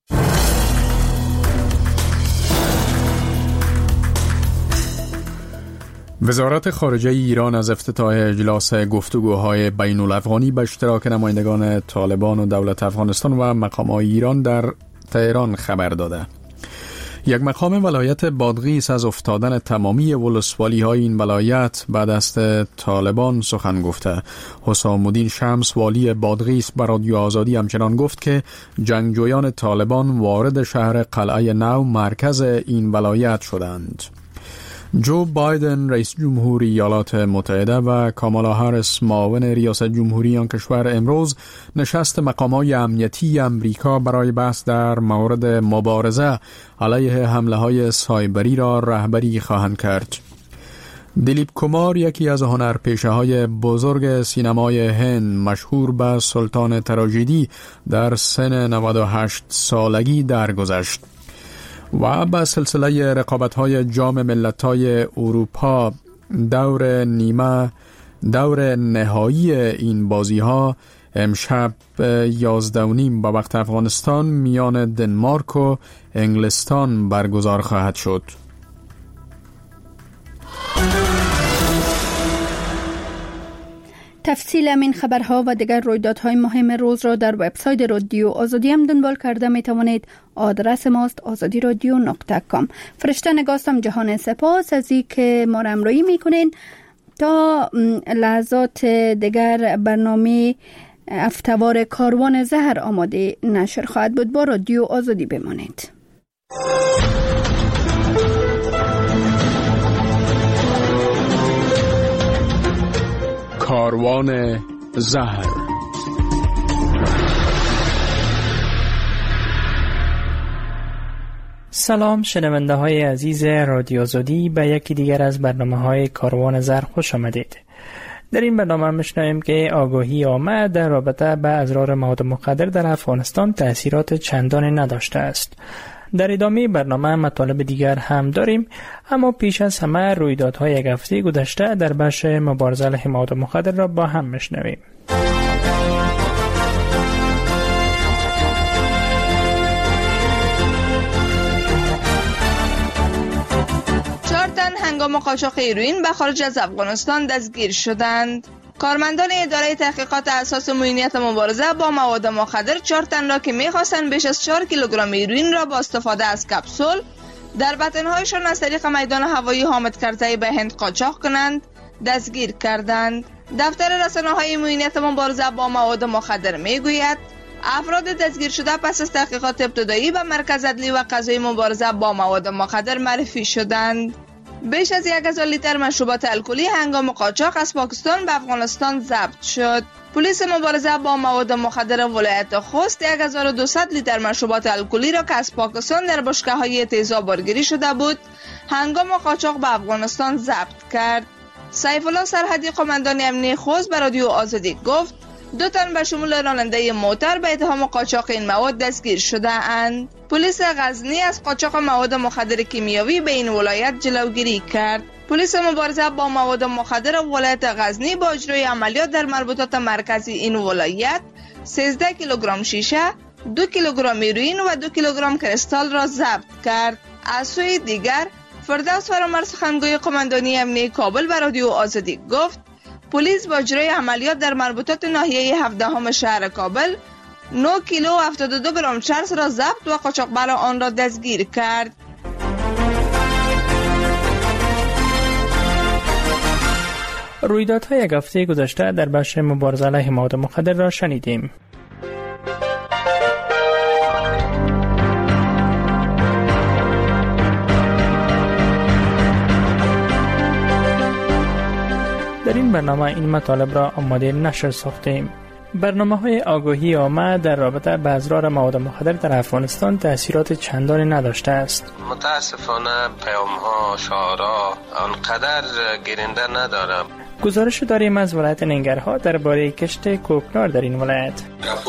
وزارت خارجه ایران از افتتاح اجلاس گفتگوهای بین الافغانی به اشتراک نمایندگان طالبان و دولت افغانستان و مقامات ایران در تهران خبر داده. یک مقام ولایت بادغیس از افتادن تمامی ولسوالی های این ولایت به دست طالبان سخن گفته. حسام الدین شمس والی بادغیس به رادیو آزادی همچنان گفت که جنگجویان طالبان وارد شهر قلعه نو مرکز این ولایت شدند. جو بایدن رئیس جمهوری ایالات متحده و کامالا هریس معاون ریاست جمهوری آن کشور امروز نشست مقامات امنیتی امریکا برای بحث در مورد مبارزه علیه حمله‌های سایبری را رهبری خواهند کرد. دلیپ کمار یکی از هنرپیشه‌های بزرگ سینمای هند مشهور به سلطان تراژدی در سن 98 سالگی درگذشت و به سلسله رقابت‌های جام ملت‌های اروپا دور نهایی این بازی‌ها امشب 11:30 به وقت افغانستان میان دنمارک و انگلستان برگزار خواهد شد. تفصیل این خبرها و دیگر رویدادهای مهم روز را در وبسایت رادیو آزادی هم دنبال کرده می توانید. آدرس ماست azadiradio.com. فرشته نگاستم جهان سپاس از این که ما را همراهی میکنین. تا لحظات دیگر برنامه افتوار کاروان زهر آماده نشر خواهد بود. با رادیو آزادی بمانید. کاروان زهر. سلام شنونده های عزیز رادیو آزادی، به یکی دیگر از برنامه های کاروان زهر خوش آمدید. در این برنامه میشنویم که آگاهی عامه در رابطه با اضرار مواد مخدر در افغانستان تأثیرات چندانی نداشته است. در ادامه برنامه مطالب دیگر هم داریم، اما پیش از همه رویدادهای یک هفته گذشته در بخش مبارزه علیه مواد مخدر را با هم میشنویم. هنگام قاچاق هیروئین به خارج از افغانستان دستگیر شدند. کارمندان اداره تحقیقات اساس معینیت مبارزه با مواد مخدر 4 تن را که می‌خواستند بیش از 4 کیلوگرم هیروئین را با استفاده از کپسول در بطن‌هایشان از طریق میدان هوایی حامد کرزی به هند قاچاق کنند دستگیر کردند. دفتر رسانه‌های معینیت مبارزه با مواد مخدر می‌گوید افراد دستگیر شده پس از تحقیقات ابتدایی به مرکز عدلی و قضایی مبارزه با مواد مخدر معرفی شدند. بیش از 1000 لیتر مشروبات الکلی هنگام قاچاق از پاکستان به افغانستان ضبط شد. پلیس مبارزه با مواد مخدر ولایت خوست 1200 لیتر مشروبات الکلی را که از پاکستان در بشکه‌های تیزاب بارگیری شده بود هنگام قاچاق به افغانستان ضبط کرد. سیف الله سرحدی قماندان امنیتی خوست به رادیو آزادی گفت 2 تن به شمول راننده موتر به اتهام قاچاق این مواد دستگیر شده اند. پلیس غزنی از قاچاق مواد مخدر کیمیایی به این ولایت جلوگیری کرد. پلیس مبارزه با مواد مخدر ولایت غزنی با اجرای عملیات در مربوطات مرکزی این ولایت 13 کیلوگرم شیشه، 2 کیلوگرم هیروئین و 2 کیلوگرم کریستال را ضبط کرد. از سوی دیگر فردوس فرامرز سخنگوی قماندانی امنیتی کابل به رادیو آزادی گفت پلیس با اجرای عملیات در مربوطات ناحیه 17 شهر کابل 9 کیلو و 72 گرم چرس را ضبط و قاچاقبر آن را دستگیر کرد. رویدادهای یک هفته گذشته در بخش مبارزه علیه مواد مخدر را شنیدیم. در این برنامه این مطالب را آماده نشر ساختیم. برنامه‌های آگاهی عامه در رابطه با اضرار مواد مخدر در افغانستان تأثیرات چندانی نداشته است. متاسفانه پیام‌ها، شعارها آنقدر گیرنده ندارم. گزارش داریم از ولایت ننگرهار درباره کشت کوکنار در این ولایت.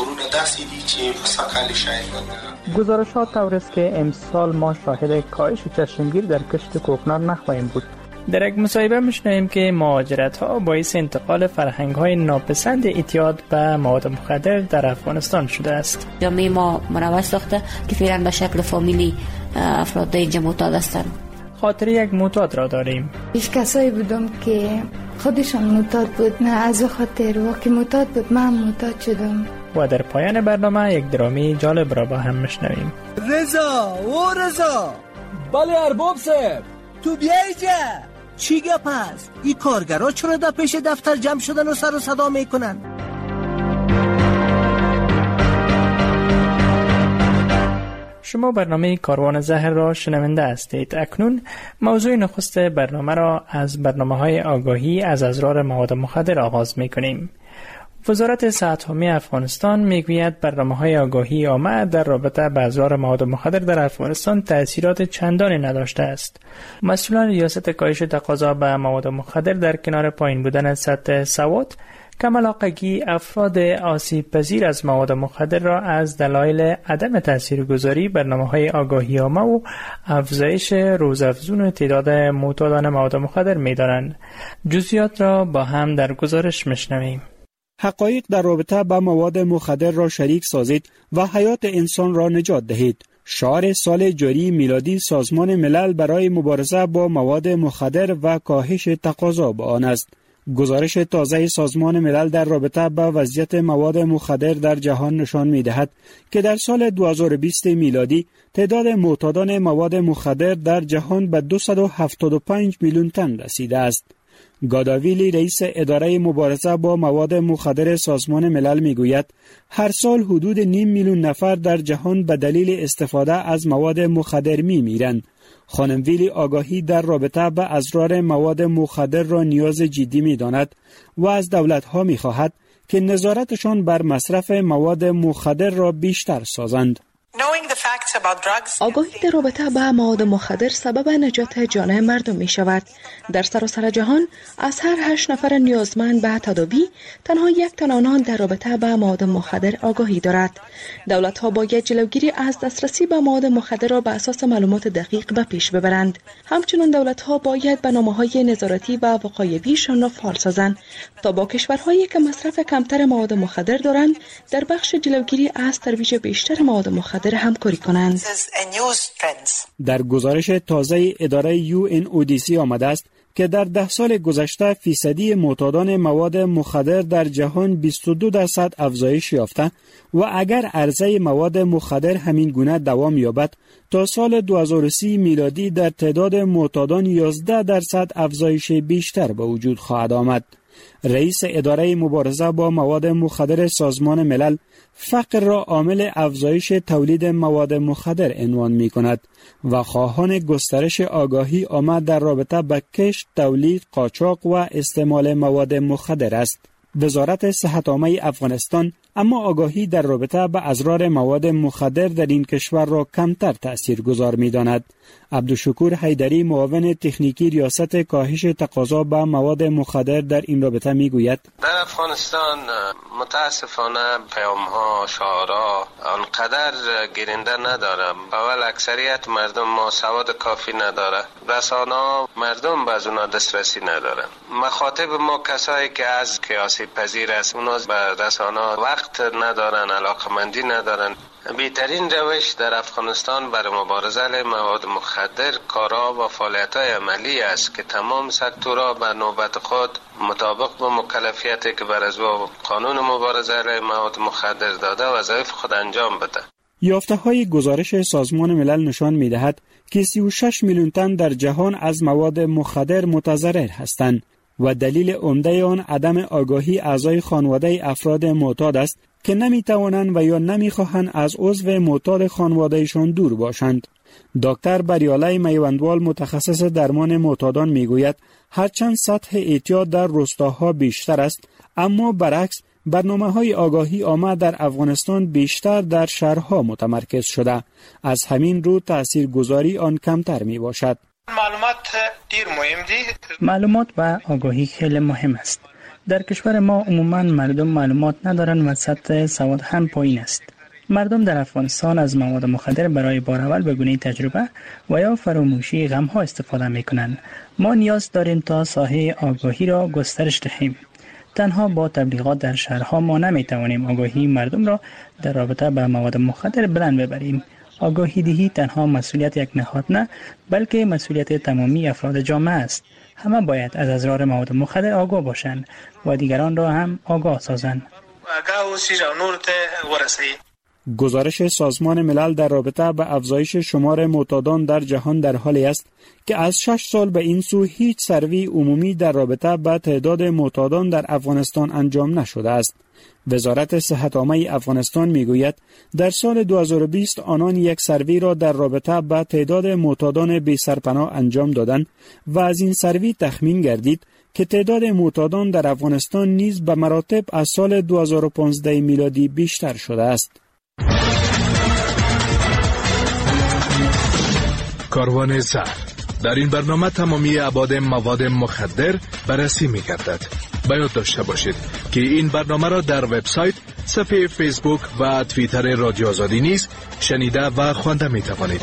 گزارشات طور است که امسال ما شاهد کاهش چشمگیر در کشت کوکنار نخواهیم بود. در یک مصاحبه می‌شنویم که مهاجرت‌ها باعث انتقال فرهنگ‌های ناپسند اعتیاد به مواد مخدر در افغانستان شده است. جامعه ما مروج ساخته که فعلا به شکل فامیلی افراد اینجا معتاد هستند. خاطر یک معتاد را داریم. هیچ کسایی بودم که خودشان معتاد بود، نه از خاطر وقتی معتاد بود من معتاد شدم. و در پایان برنامه یک درامی جالب را با هم می‌شنویم. رضا بله ارباب صاحب تو بیایی جا چی گپ هست؟ این کارگرها چرا در پیش دفتر جمع شدن و سر و صدا میکنن؟ شما برنامه کاروان زهر را شنونده هستید. اکنون موضوع نخست برنامه را از برنامه‌های آگاهی از اضرار مواد مخدر آغاز می‌کنیم. وزارت صحت عامه افغانستان میگوید برنامه‌های آگاهی عامه در رابطه با اضرار مواد مخدر در افغانستان تأثیرات چندانی نداشته است. مسئولان ریاست کاهش تقاضا به مواد مخدر در کنار پایین بودن سطح سواد، کم علاقگی افراد آسیب پذیر از مواد مخدر را از دلایل عدم تاثیرگذاری برنامه‌های آگاهی عامه و افزایش روزافزون تعداد معتادان مواد مخدر می‌دانند. جزئیات را با هم در گزارش می‌شنویم. حقایق در رابطه با مواد مخدر را شریک سازید و حیات انسان را نجات دهید. شعار سال جاری میلادی سازمان ملل برای مبارزه با مواد مخدر و کاهش تقاضا به آن است. گزارش تازه سازمان ملل در رابطه با وضعیت مواد مخدر در جهان نشان می‌دهد که در سال 2020 میلادی تعداد معتادان مواد مخدر در جهان به 275 میلیون تن رسیده است. گاداویلی رئیس اداره مبارزه با مواد مخدر سازمان ملل میگوید هر سال حدود 5 میلیون نفر در جهان به دلیل استفاده از مواد مخدر میمیرند. خانم ویلی آگاهی در رابطه با اضرار مواد مخدر را نیاز جدی میداند و از دولت‌ها میخواهد که نظارتشان بر مصرف مواد مخدر را بیشتر سازند. آگاهی در رابطه با مواد مخدر سبب نجات جان مردم می شود. در سراسر جهان از هر 8 نفر نیازمند به تداوی تنها 1 تن آنان در رابطه با مواد مخدر آگاهی دارد. دولت ها باید جلوگیری از دسترسی به مواد مخدر را بر اساس معلومات دقیق به پیش ببرند. همچنین دولت ها باید برنامه‌های نظارتی و وقایویشان را فعال سازند تا با کشورهایی که مصرف کمتر مواد مخدر دارند در بخش جلوگیری از ترویج بیشتر مواد مخدر همکاری کنند. در گزارش تازه اداره UNODC آمده است که در 10 سال گذشته فیصدی معتادان مواد مخدر در جهان 22% افزایش یافته و اگر عرضه مواد مخدر همین گونه دوام یابد تا سال 2030 میلادی در تعداد معتادان 11% افزایش بیشتر به وجود خواهد آمد. رئیس اداره مبارزه با مواد مخدر سازمان ملل فقر را عامل افزایش تولید مواد مخدر عنوان می کند و خواهان گسترش آگاهی عامه در رابطه با کشت، تولید، قاچاق و استعمال مواد مخدر است. وزارت صحت عامه افغانستان اما آگاهی در رابطه با اضرار مواد مخدر در این کشور را کمتر تاثیرگذار می‌داند. عبدالشکور حیدری معاون تکنیکی ریاست کاهش تقاضا به مواد مخدر در این رابطه میگوید در افغانستان متاسفانه پیام‌ها، شعارها آنقدر گیرنده ندارم. اول اکثریت مردم ما سواد کافی نداره. رسانه‌ها مردم به از اونا دسترسی ندارن. مخاطب ما کسایی که از آسیب پذیر است، اونا به رسانه وقت ندارن، علاقمندی ندارن. بهترین روش در افغانستان برای مبارزه علیه مواد مخدر کارها و فعالیت‌های عملی است که تمام سکتورها به نوبت خود مطابق با مکلفیتی که بر از قانون مبارزه علیه مواد مخدر داده وظایف خود انجام بده. یافته‌های گزارش سازمان ملل نشان می‌دهد که 36 میلیون تن در جهان از مواد مخدر متضرر هستند و دلیل عمده آن عدم آگاهی اعضای خانواده افراد معتاد است که نمی‌توانند و یا نمی‌خواهند از عضو معتاد خانواده‌شان دور باشند. دکتر بریالای میوندوال متخصص درمان معتادان میگوید هرچند سطح اعتیاد در روستاها بیشتر است، اما برعکس برنامه‌های آگاهی عامه در افغانستان بیشتر در شهرها متمرکز شده. از همین رو تاثیرگذاری آن کمتر میباشد. معلومات دیر مهم دی. معلومات و آگاهی خیلی مهم است. در کشور ما عموما مردم معلومات ندارند و سطح سواد هم پایین است. مردم در افغانستان از مواد مخدر برای بار اول به گونه تجربه و یا فراموشی غم‌ها استفاده می‌کنند. ما نیاز داریم تا ساحه آگاهی را گسترش دهیم. تنها با تبلیغات در شهرها ما نمی‌توانیم آگاهی مردم را در رابطه با مواد مخدر بلند ببریم. آگاهی دهی تنها مسئولیت یک نهاد نه، بلکه مسئولیت تمامی افراد جامعه است. همه باید از اضرار مواد مخدر آگاه باشند و دیگران را هم آگاه سازند. گزارش سازمان ملل در رابطه با افزایش شمار معتادان در جهان در حالی است که از 6 سال به این سو هیچ سروی عمومی در رابطه با تعداد معتادان در افغانستان انجام نشده است. وزارت صحت عامه افغانستان میگوید در سال 2020 آنان یک سروی را در رابطه با تعداد معتادان بی سرپناه انجام دادند و از این سروی تخمین گردید که تعداد معتادان در افغانستان نیز به مراتب از سال 2015 میلادی بیشتر شده است. کاروان زهر. در این برنامه تمامی ابعاد مواد مخدر بررسی می‌گردد. باید داشته باشید که این برنامه را در وبسایت، صفحه فیسبوک و توییتر رادیو آزادی نیز شنیده و خوانده می‌توانید.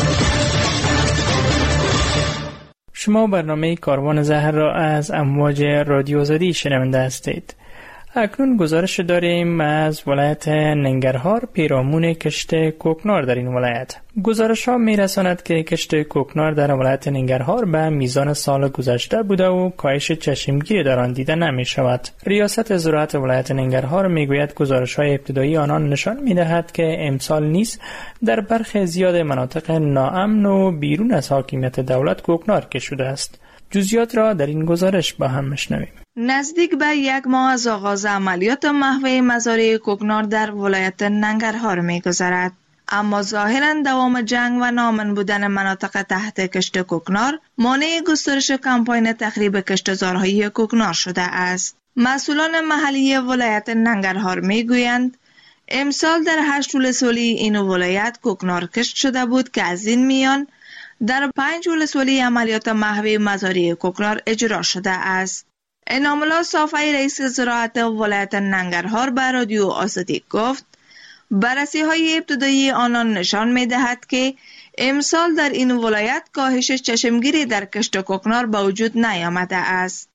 شما برنامه کاروان زهر را از امواج رادیو آزادی شنونده هستید. اکنون گزارش داریم از ولایت ننگرهار پیرامون کشت کوکنار در این ولایت. گزارش ها می رساند که کشت کوکنار در ولایت ننگرهار به میزان سال گذشته بوده و کاهش چشمگیر در آن دیده نمی شود. ریاست زراعت ولایت ننگرهار می گوید گزارش های ابتدایی آنان نشان می دهد که امسال نیز در برخی زیاد مناطق ناامن و بیرون از حاکمیت دولت کوکنار کشیده است. جزئیات را در این گزارش با هم میشنویم. نزدیک به 1 ماه از آغاز عملیات محو مزارع کوکنار در ولایت ننگرهار می‌گذرد، اما ظاهراً دوام جنگ و ناامن بودن مناطق تحت کشت کوکنار مانع گسترش کمپاین تخریب کشتزارهای کوکنار شده است. مسئولان محلی ولایت ننگرهار میگویند امسال در 8 ولسوالی این ولایت کوکنار کشت شده بود که از این میان در 5 ولسوالی عملیات محو مزارع کوکنار اجرا شده است. انعام الله صافی رئیس زراعت ولایت ننگرهار به رادیو آزادی گفت بررسی‌های ابتدایی آنان نشان می‌دهد که امسال در این ولایت کاهش چشمگیری در کشت کوکنار به وجود نیامده است.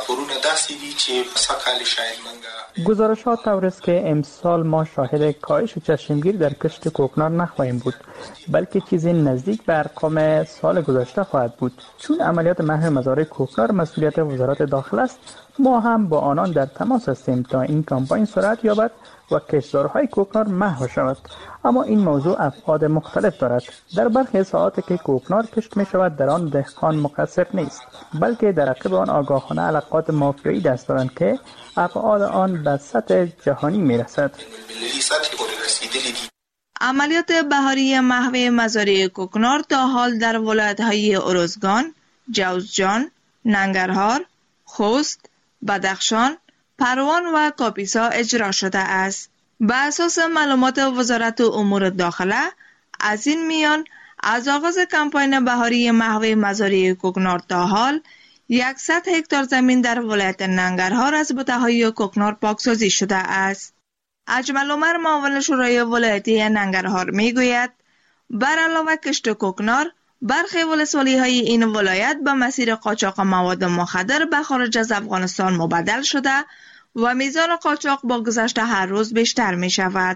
گزارش ها طور است که امسال ما شاهد کاهش چشمگیر در کشت کوکنار نخواهیم بود، بلکه چیزی نزدیک به ارقام سال گذشته خواهد بود. چون عملیات محو مزارع کوکنار مسئولیت وزارت داخل است، ما هم با آنان در تماس هستیم تا این کمپاین سرعت یابد و کشتزارهای کوکنار محو شود. اما این موضوع ابعاد مختلف دارد. در برخی ساعاتی که کوکنار کشت می شود در آن دهقان مقصر نیست، بلکه در عقب آن آگاهانه علاقات مافیایی دست دارند که ابعاد آن به سطح جهانی می رسد. عملیات بهاری محو مزارع کوکنار تا حال در ولایت‌های ارزگان، جوزجان، ننگرهار، خوست، بدخشان، پروان و کاپیسا اجرا شده است. به اساس معلومات وزارت امور داخله، از این میان از آغاز کمپاین بهاری محو مزارع کوکنار تا حال 100 هکتار زمین در ولایت ننگرهار از بوته‌های کوکنار پاکسازی شده است. اجمل عمر معاون شورای ولایتی ننگرهار میگوید بر علاوه کشت کوکنار برخی ولسوالی‌های این ولایت به مسیر قاچاق مواد مخدر به خارج از افغانستان مبدل شده و میزان قاچاق با گذشت هر روز بیشتر می شود.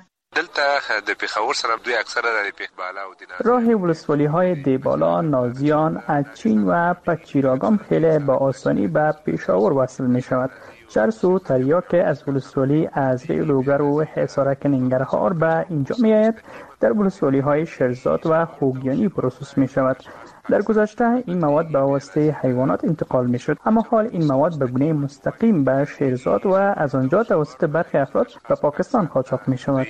راه ولسوالی‌های دیبالا، نازیان، اچین و پچیراگام خیلی با آسانی به پیشاور وصل می شود. چرس و تریاک از ولسوالی از ریلوگر و حصارک ننگرهار به اینجا می آید. در ولسوالی‌های شیرزاد و خوگیانی پروسس می شود. در گذشته این مواد به واسطه حیوانات انتقال می شد، اما حال این مواد به گونه مستقیم به شیرزاد و از آنجا توسط برخی افراد به پاکستان قاچاق می شود.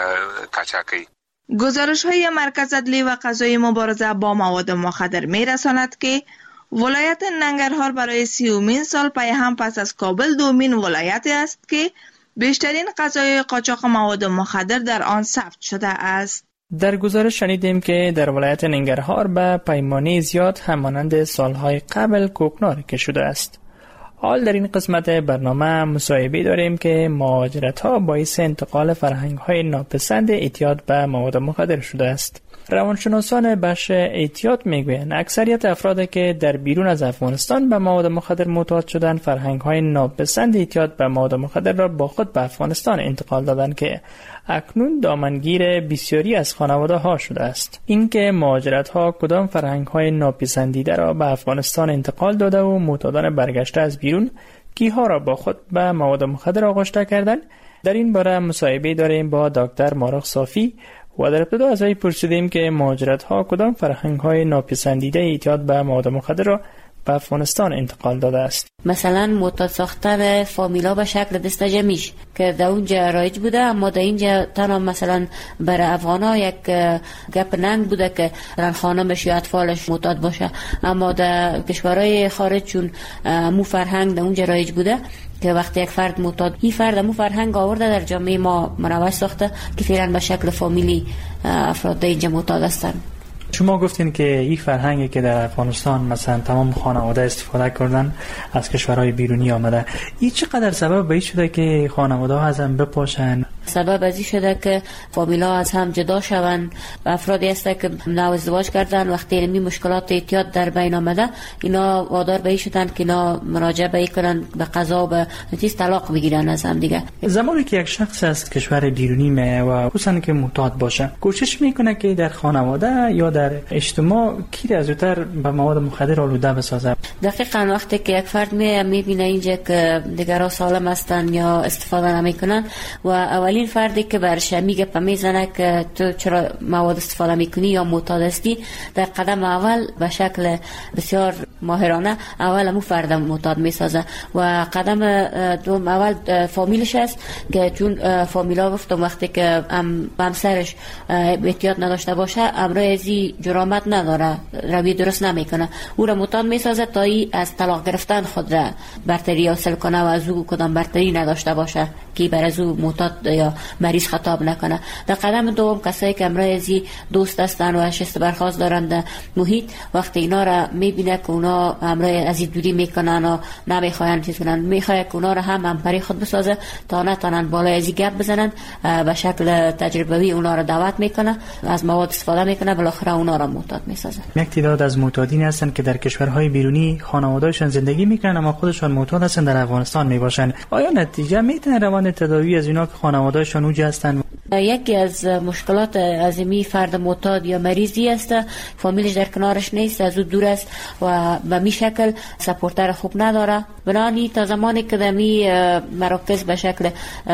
گزارش‌های مرکز عدلی و قضایی مبارزه با مواد مخدر می رساند که ولایت ننگرهار برای 30مین سال پی هم پس از کابل دومین ولایتی است که بیشترین قضایای قاچاق مواد مخدر در آن ثبت شده است. در گزارش شنیدیم که در ولایت ننگرهار به پیمانه زیاد همانند سالهای قبل کوکنار کشیده است. حال در این قسمت برنامه مصاحبه داریم که مهاجرت‌ها باعث انتقال فرهنگ‌های ناپسند اعتیاد به مواد مخدر شده است. روانشناسان بخش اعتیاد میگویند اکثریت افرادی که در بیرون از افغانستان به مواد مخدر معتاد شدند فرهنگ‌های ناپسند اعتیاد به مواد مخدر را با خود به افغانستان انتقال دادند که اکنون دامنگیر بسیاری از خانواده‌ها شده است. اینکه مهاجرت‌ها کدام فرهنگ‌های ناپسندیده را به افغانستان انتقال داده و معتادان برگشته از بیرون کیها را با خود به مواد مخدر آغشته کردند، در این باره مصاحبه داریم با دکتر مارخ صافی و در ابتدا از وی پرسیدیم که مهاجرت‌ها کدام فرهنگ‌های ناپسندیده اعتیاد به مواد مخدر را به افغانستان انتقال داده است. مثلا معتاد ساختن فامیلا به شکل دست جمعیش که در اونجا رایج بوده، اما در اینجا تنها مثلا برای افغانا یک گپ ننگ بوده که خانمش یا اطفالش معتاد باشه، اما در کشورهای خارج چون مو فرهنگ در اونجا رایج بوده که وقتی یک فرد معتاد این فرد مو فرهنگ آورده در جامعه ما مروج ساخته که فعلا به شکل فامیلی افراد اینجا معتاد هستند. شما گفتین که این فرهنگی که در افغانستان مثلا تمام خانواده استفاده کردن از کشورهای بیرونی آمده، این چقدر سبب به این شده که خانواده ها از هم بپاشن؟ سبب از این شده که فامیلا از هم جدا شوند. افرادی هست که نو ازدواج کردن، وقتی علمی مشکلات اعتیاد در بین آمده اینا وادار به این شدن که اینا مراجعه به کنن به قضا و به چیز طلاق بگیرن از هم دیگه. زمانی که یک شخص از کشور بیرونی میاد و خصوصا که معتاد باشه کوشش میکنه که در خانواده یا در اجتماع کی را زودتر به مواد مخدر آلوده بسازه. دقیقاً وقتی که یک فرد میبینه اینجا که دیگرها سالم هستن یا استفاده نمیکنن و اولین فردی که برش میگه میزنه که تو چرا مواد استفاده میکنی یا معتاد هستی، در قدم اول به شکل بسیار ماهرانه اول همون فرد معتاد میسازه و قدم دوم اول فامیلش است که چون فامیلا گفتم وقتی که همسرش اعتیاد نداشته باشه امروز ازی جرامت نداره، روی درست نمیکنه، او را معتاد میسازه تا ای از طلاق گرفتن خود را برتری حاصل کنه و از او کدام برتری نداشته باشه که بر از او معتاد یا مریض خطاب نکنه. در قدم دوم کسایی که امروز ازی دوست هستن و شست برخواست دارن در محیط وقتی اینا را میبینه که اونا امروز ازی دوری میکنن و نمیخواین چیز کنن، میخواد که اونا را هم همپری خود بسازه تا نتونن بالای ازی گپ بزنن، به شکل تجربوی اونا را دعوت میکنه، از مواد استفاده میکنه، بالاخره اونا را معتاد میسازه. یک تعداد از معتادین هستن که در کشورهای بیرونی خانواده‌شان زندگی میکنن اما خودشان معتاد هستن در افغانستان میباشن. آیا نتیجه میتونه روان تداوی از اینا که خانواده‌شان اونجا هستن؟ یکی از مشکلات عظیمی فرد معتاد یا مریضی است فامیلش در کنارش نیست، از او دور است و به می شکل سپورتر خوب نداره. بنابراین تا زمانی که دمی مراکز به شکل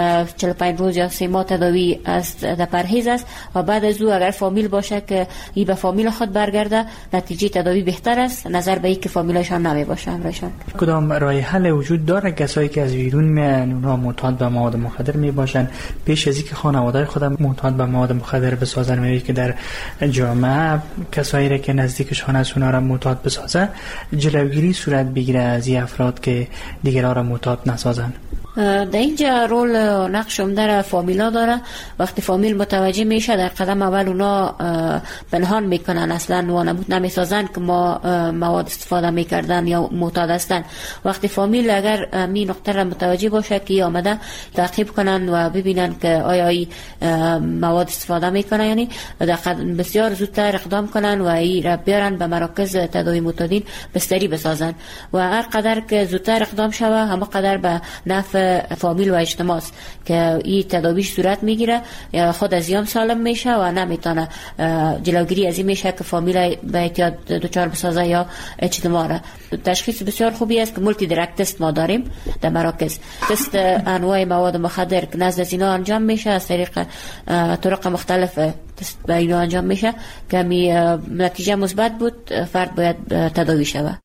45 روز یا 3 ماه تداوی است در پرهیز است و بعد از او اگر فامیل باشه که ای به فامیل خود برگرده نتیجه تداوی بهتر است نظر به اینکه فامیلشان نمی باشه امرشان. کدام راه حل وجود داره کسایی که از بیرون میان اونها معتاد به مواد مخدر می باشن پیش از اینکه خانواده خودم معتاد به مواد مخدر بسازن، میگه که در جامعه کسایی را که نزدیکشان از اونها را معتاد بسازه جلوگیری صورت بگیره از این افراد که دیگرها را معتاد نسازن؟ در اینجا رول نقش عمده فامیلا داره. وقتی فامیل متوجه میشه در قدم اول اونا پنهان میکنن، اصلا وانمود نمیسازن که ما مواد استفاده میکردن یا معتاد هستن. وقتی فامیل اگر می نقطه را متوجه باشه که آمده تعقیب کنن و ببینن که آیا ای مواد استفاده میکنه، یعنی بسیار زودتر اقدام کنن و ای را بیارن به مراکز تداوی معتادین بستری بسازن و هر قدر که زودتر اقدام شوه همه قدر به نفع فامیل و اجتماع است که این تداویش صورت میگیره، خود از یام سالم میشه و نمیتونه جلوگیری از این میشه که فامیل به اعتیاد دچار بسازه یا اجتماع را. تشخیص بسیار خوبی است که مولتی درگ تست ما داریم در مراکز، تست انواع مواد مخدر که نزد از اینا انجام میشه، از طریق طرق مختلف تست به اینا انجام میشه که نتیجه مثبت بود فرد باید تداوی شود.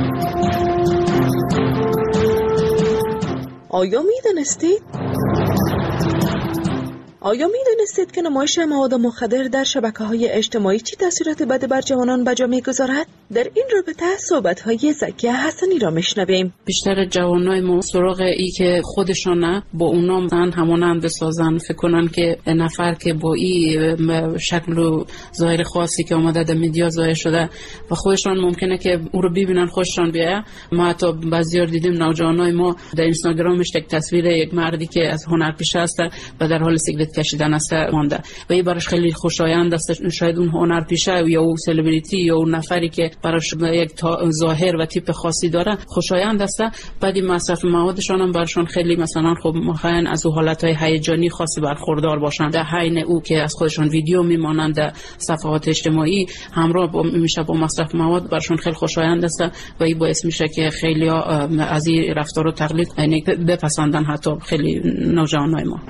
آیا میدانستید که نمایش مواد مخدر در شبکه‌های اجتماعی چی تاثیرات بدی بر جوانان به جا می‌گذارد؟ در این رابطه صحبت‌های زکیه حسنی را میشنویم. بیشتر جوانای ما سراغ ای که خودشون با اونا همانند بسازن، فکر کنن که نفر که با این شکل و ظاهر خاصی که اومده در میدیا ظاهر شده و خودشون ممکنه که او رو ببینن خوششون بیاد. ما حتی بعضی‌ها دیدیم نوجوانای ما در اینستاگرامش یک تصویر یک مردی که از هنرپیشه است و در حال سیگارت کشیدن است مانده و این براش خیلی خوشایند است. شاید اون هنرپیشه یا اون سلبریتی یا اون نفری که براش یک ظاهر و تیپ خاصی داره خوشایند است، بعد مصرف موادشان هم براشون خیلی مثلا خب مخاین از اون حالتهای هیجانی خاصی برخوردار باشند، در حین او که از خودشون ویدیو میمانند در صفحات اجتماعی همراه میشه با مصرف مواد، براشون خیلی خوشایند است و این باعث میشه که خیلی از این رفتار رو تقلید بپسندن، حتی خیلی نوجوانای ما.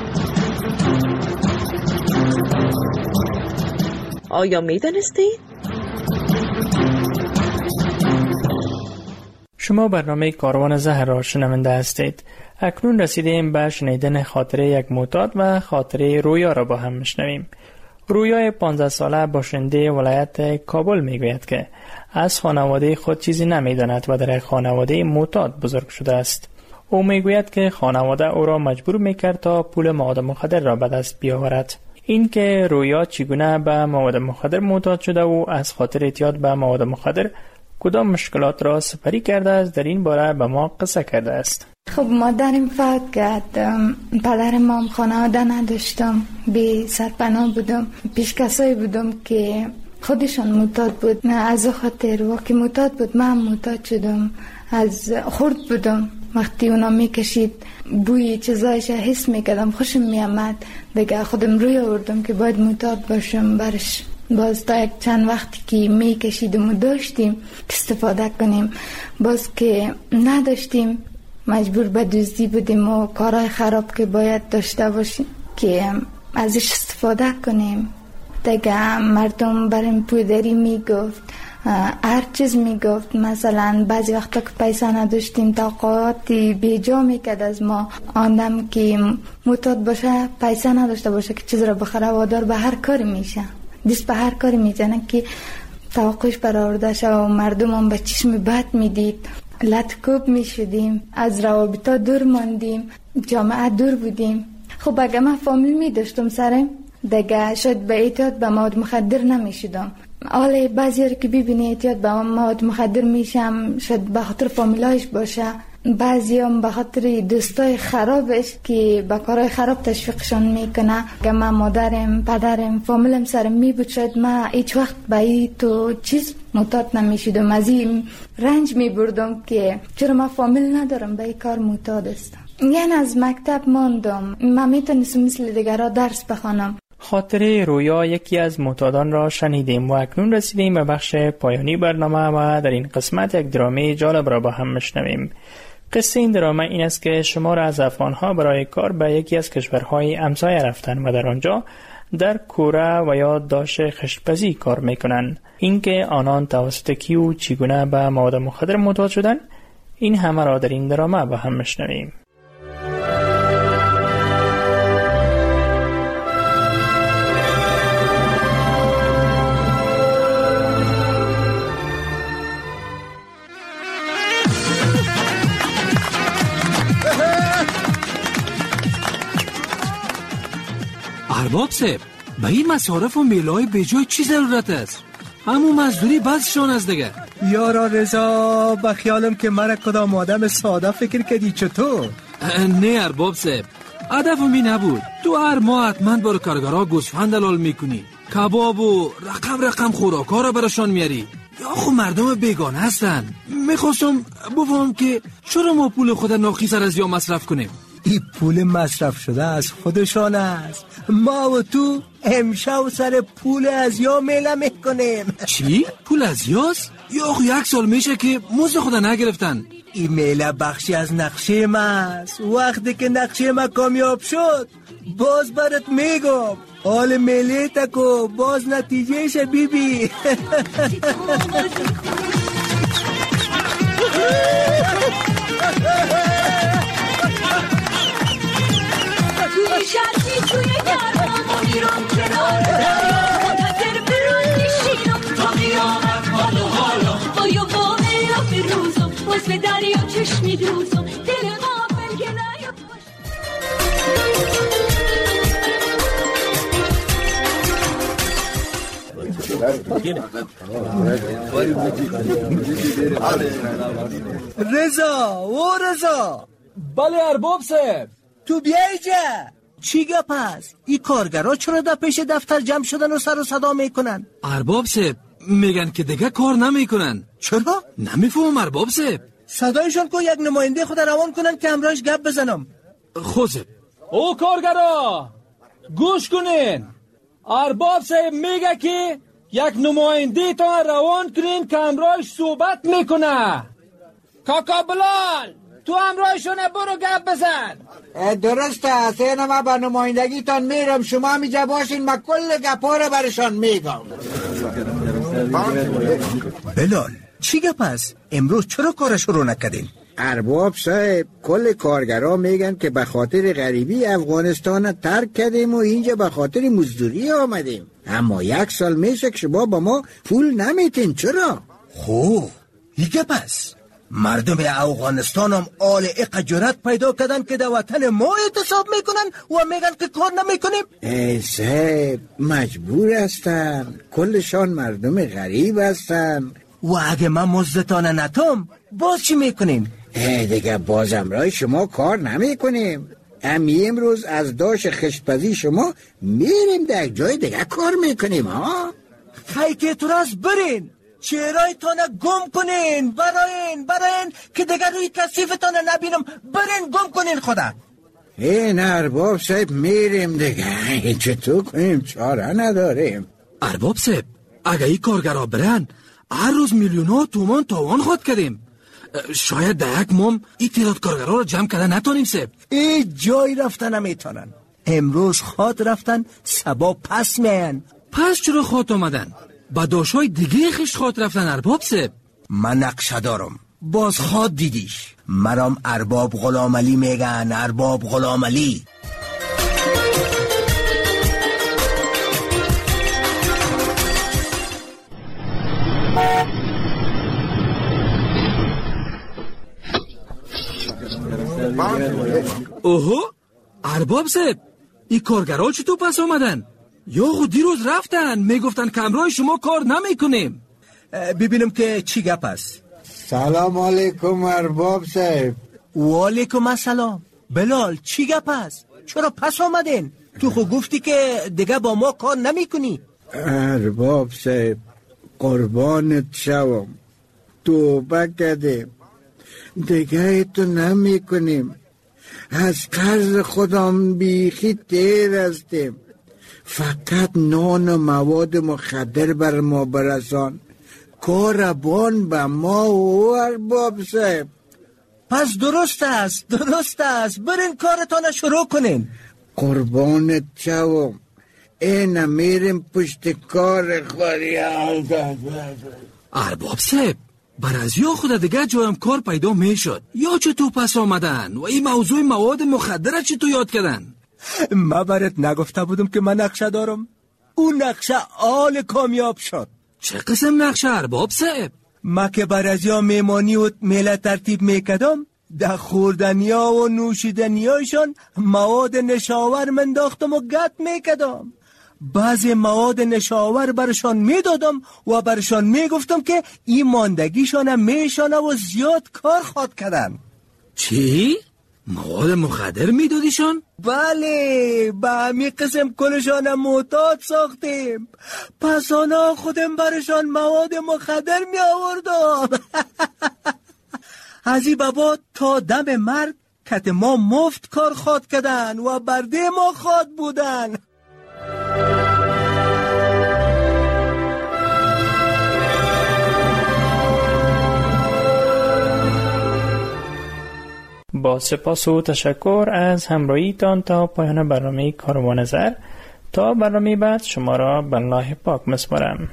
آیا میدانستید؟ شما برنامه کاروان زهر را شنونده هستید. اکنون رسیدیم به شنیدن خاطره یک معتاد و خاطره رویا را با هم میشنویم. رویای 15 ساله باشنده ولایت کابل میگوید که از خانواده خود چیزی نمیداند و در خانواده معتاد بزرگ شده است. او میگوید که خانواده او را مجبور میکرد تا پول مواد مخدر را به دست بیاورد. این که رویا چگونه به مواد مخدر معتاد شده و از خاطر اعتیاد به مواد مخدر کدام مشکلات را سپری کرده است، در این باره به ما قصه کرده است. خب مادرم فوت کرد، پدرم هم خانواده نداشتم، بی سرپناه بودم، پیش کسایی بودم که خودشان معتاد بود. نه از خاطر وقتی معتاد بود من معتاد شدم، از خورد بودم. وقتی اونا میکشید بوی چیزایش حس میکردم، خوشم میامد، دیگه خودم روی آوردم که باید معتاد باشم برش. باز تا یک چند وقتی که میکشیدم و داشتیم استفاده کنیم، باز که نداشتیم مجبور به دزدی بودیم و کارهای خراب که باید داشته باشیم که ازش استفاده کنیم. دیگه مردم برام پودری میگفت، هر چیز میگفت. مثلا بعضی وقتا که پیسه نداشتیم توقعاتی بیجا میکرد از ما، آندم که معتاد باشه پیسه نداشته باشه که چیز را بخره، وادار به هر کاری میشه، دست به هر کاری میزنه که توقعش برآورده شه و مردم هم به چشم بد میدید. لطکوب میشدیم، از روابطا دور ماندیم، جامعه دور بودیم. خب اگه من فامیل میداشتم سرم دیگه شاید به اعتیاد به مواد مخدر نمیشدم. حالا بعضی که ببینی اعتیاد به مواد مخدر میشم شاید به خاطر فامیلایش باشه، بعضی هم به خاطر دوستای خرابش که به کارهای خراب تشویقشان میکنه. که من مادرم، پدرم، فامیلم سرم میبود، شاید من هیچ وقت به این تو چیز معتاد نمیشدم. از این رنج میبردم که چرا من فامیل ندارم به این کار معتاد هستم. یعنی از مکتب ماندم، من میتونستم مثل دیگرها درس بخوانم. خاطره رویا یکی از معتادان را شنیدیم و اکنون رسیدیم به بخش پایانی برنامه و در این قسمت یک درامه جالب را با هم میشنویم. قصه این درامه این است که شمار از افغان‌ها برای کار به یکی از کشورهای همسایه رفتن و در آنجا در کوره و یا داش خشتپزی کار میکنند. اینکه آنان توسط کی و چگونه به مواد مخدر معتاد شدند، این همه را در این درامه با هم میشنویم. صاحب به این مصارف و میلای به جای چی ضرورت است؟ همون مزدوری بسشان از دیگه. یارا رضا به خیالم که مرا کدام آدم ساده فکر کردی چطور؟ نه ارباب صاحب، هدفم این نبود. تو هر ماه حتما برای کارگرها گوسفند دلال میکنی، کباب و رقم خوراکا را براشان میاری. یا خو مردم بیگانه هستن. میخواستم بفهم که چرا ما پول خود ناخی سر از یا مصرف کنیم؟ این پول مصرف شده از خودشان است. ما و تو امشب سر پول از یا میله میکنیم. چی؟ پول از یاست؟ یا خو 1 سال میشه که مزد خود نگرفتن. این میله بخشی از نقشه ما است. وقتی که نقشه ما کامیاب شد باز برات میگم. حال میله تکو باز نتیجهش بیبی. شرطی توی گرمام و میرم کنار دریا منتظر برای شیرم تا قیامت حالا بایا با ایلاف روزم باز به دریا چشمی دوزم دل غافل که نیاد رضا بله ارباب صاحب، تو بیایی جا. چی گپ هست؟ این کارگرها چرا در پیش دفتر جمع شدن و سر و صدا میکنن؟ ارباب صاحب میگن که دیگه کار نمیکنن. چرا؟ نمیفهم ارباب صاحب. صدایشون کو یک نماینده خود روان کنن که همراهش گپ بزنم. خوزه او کارگرها گوش کنین. ارباب صاحب میگه که یک نماینده تا روان کنین که همراهش صحبت میکنه. کاکا بلال تو همراهشونه برو گپ بزن. درسته حسین، ما با نمایندگی تان میرم، شما همیجا باشین، ما کل گپا رو برشان میگم. بلال چی گپ است؟ امروز چرا کارش رو نکردین؟ ارباب صاحب کل کارگرها میگن که به خاطر غریبی افغانستان ترک کردیم و اینجا به خاطر مزدوری آمدیم. اما 1 سال میشه که شما با ما پول نمیتین. چرا؟ خو این گپ است. مردم افغانستان هم آل جرأت پیدا کردن که در وطن ما اعتصاب میکنن و میگن که کار نمیکنیم. ای صاحب مجبور هستن، کلشان مردم غریب هستن. و اگه من مزدتان نتم باز چی میکنیم؟ دیگه باز امرای شما کار نمیکنیم. امروز از داش خشتپزی شما میریم در جای دیگه کار میکنیم. ها خیلی که تو راست برین، چهرهایتان گم کنین، براین که دیگر روی کثیفتان نبینم. برین گم کنین خدا. این ارباب صاحب میریم دیگه، چطور کنیم؟ چاره نداریم. ارباب صاحب اگه این کارگرها برن هر روز میلیون‌ها تومان تاوان خود کردیم. شاید در 1 ماه این تعداد کارگرها رو جمع کردن نتونیم صاحب. این جای رفتن نمیتونن. امروز خاط رفتن سبا پس میان. پس چرا خاط آمدن؟ با داشای دیگه خیش خاط رفتن ارباب صاحب. من نقشه دارم، باز خاط دیدیش. مرام ارباب غلام علی میگن. ارباب غلام علی. اوهو ارباب صاحب این کارگرها چطور پس آمدن؟ یا خود دیروز رفتن میگفتن که همراه شما کار نمیکنیم. ببینم که چی گپ است. سلام علیکم ارباب صاحب. و علیکم السلام. بلال چی گپ است؟ چرا پس آمدین؟ تو خود گفتی که دیگه با ما کار نمیکنی. ارباب صاحب قربانت شوم، توبه کردیم، دیگه تو نمیکنیم. از قرض خودم بیخی تیر هستیم. فقط نان و مواد مخدر بر ما برسان. کاربان به ما و ارباب صاحب. پس درست است. برین کارتان شروع کنین. قربانت شوم، این میریم پشت کار خوری. ارباب صاحب بر از یا خود دیگه جایم کار پیدا میشد. یا چطور پس آمدن و این موضوع مواد مخدر چطور یاد کردن؟ ما برات نگفته بودم که من نقشه دارم؟ اون نقشه آل کامیاب شد. چه قسم نقشه ارباب صاحب؟ ما که بر از یا میمانی و میله ترتیب میکدم، در خوردنیا و نوشیدنیاشون مواد نشاور منداختم و گت میکدم. بعضی مواد نشاور برشان میدادم و برشان میگفتم که این ماندگیشان میشانه و زیاد کار خواد کردن. چی؟ مواد مخدر میدادیشان؟ بله، به همین قسم کلشان معتاد ساختیم. پس آنها خودم برشان مواد مخدر می آوردم. از این بابا تا دم مرگ کت ما مفت کار خواد کردن و برده ما خواد بودن. با سپاس و تشکر از همراهیتان تا پایان برنامه کاروان زر. تا برنامه بعد شما را به الله پاک می‌سپارم.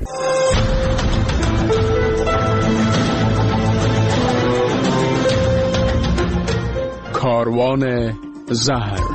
کاروان زهر.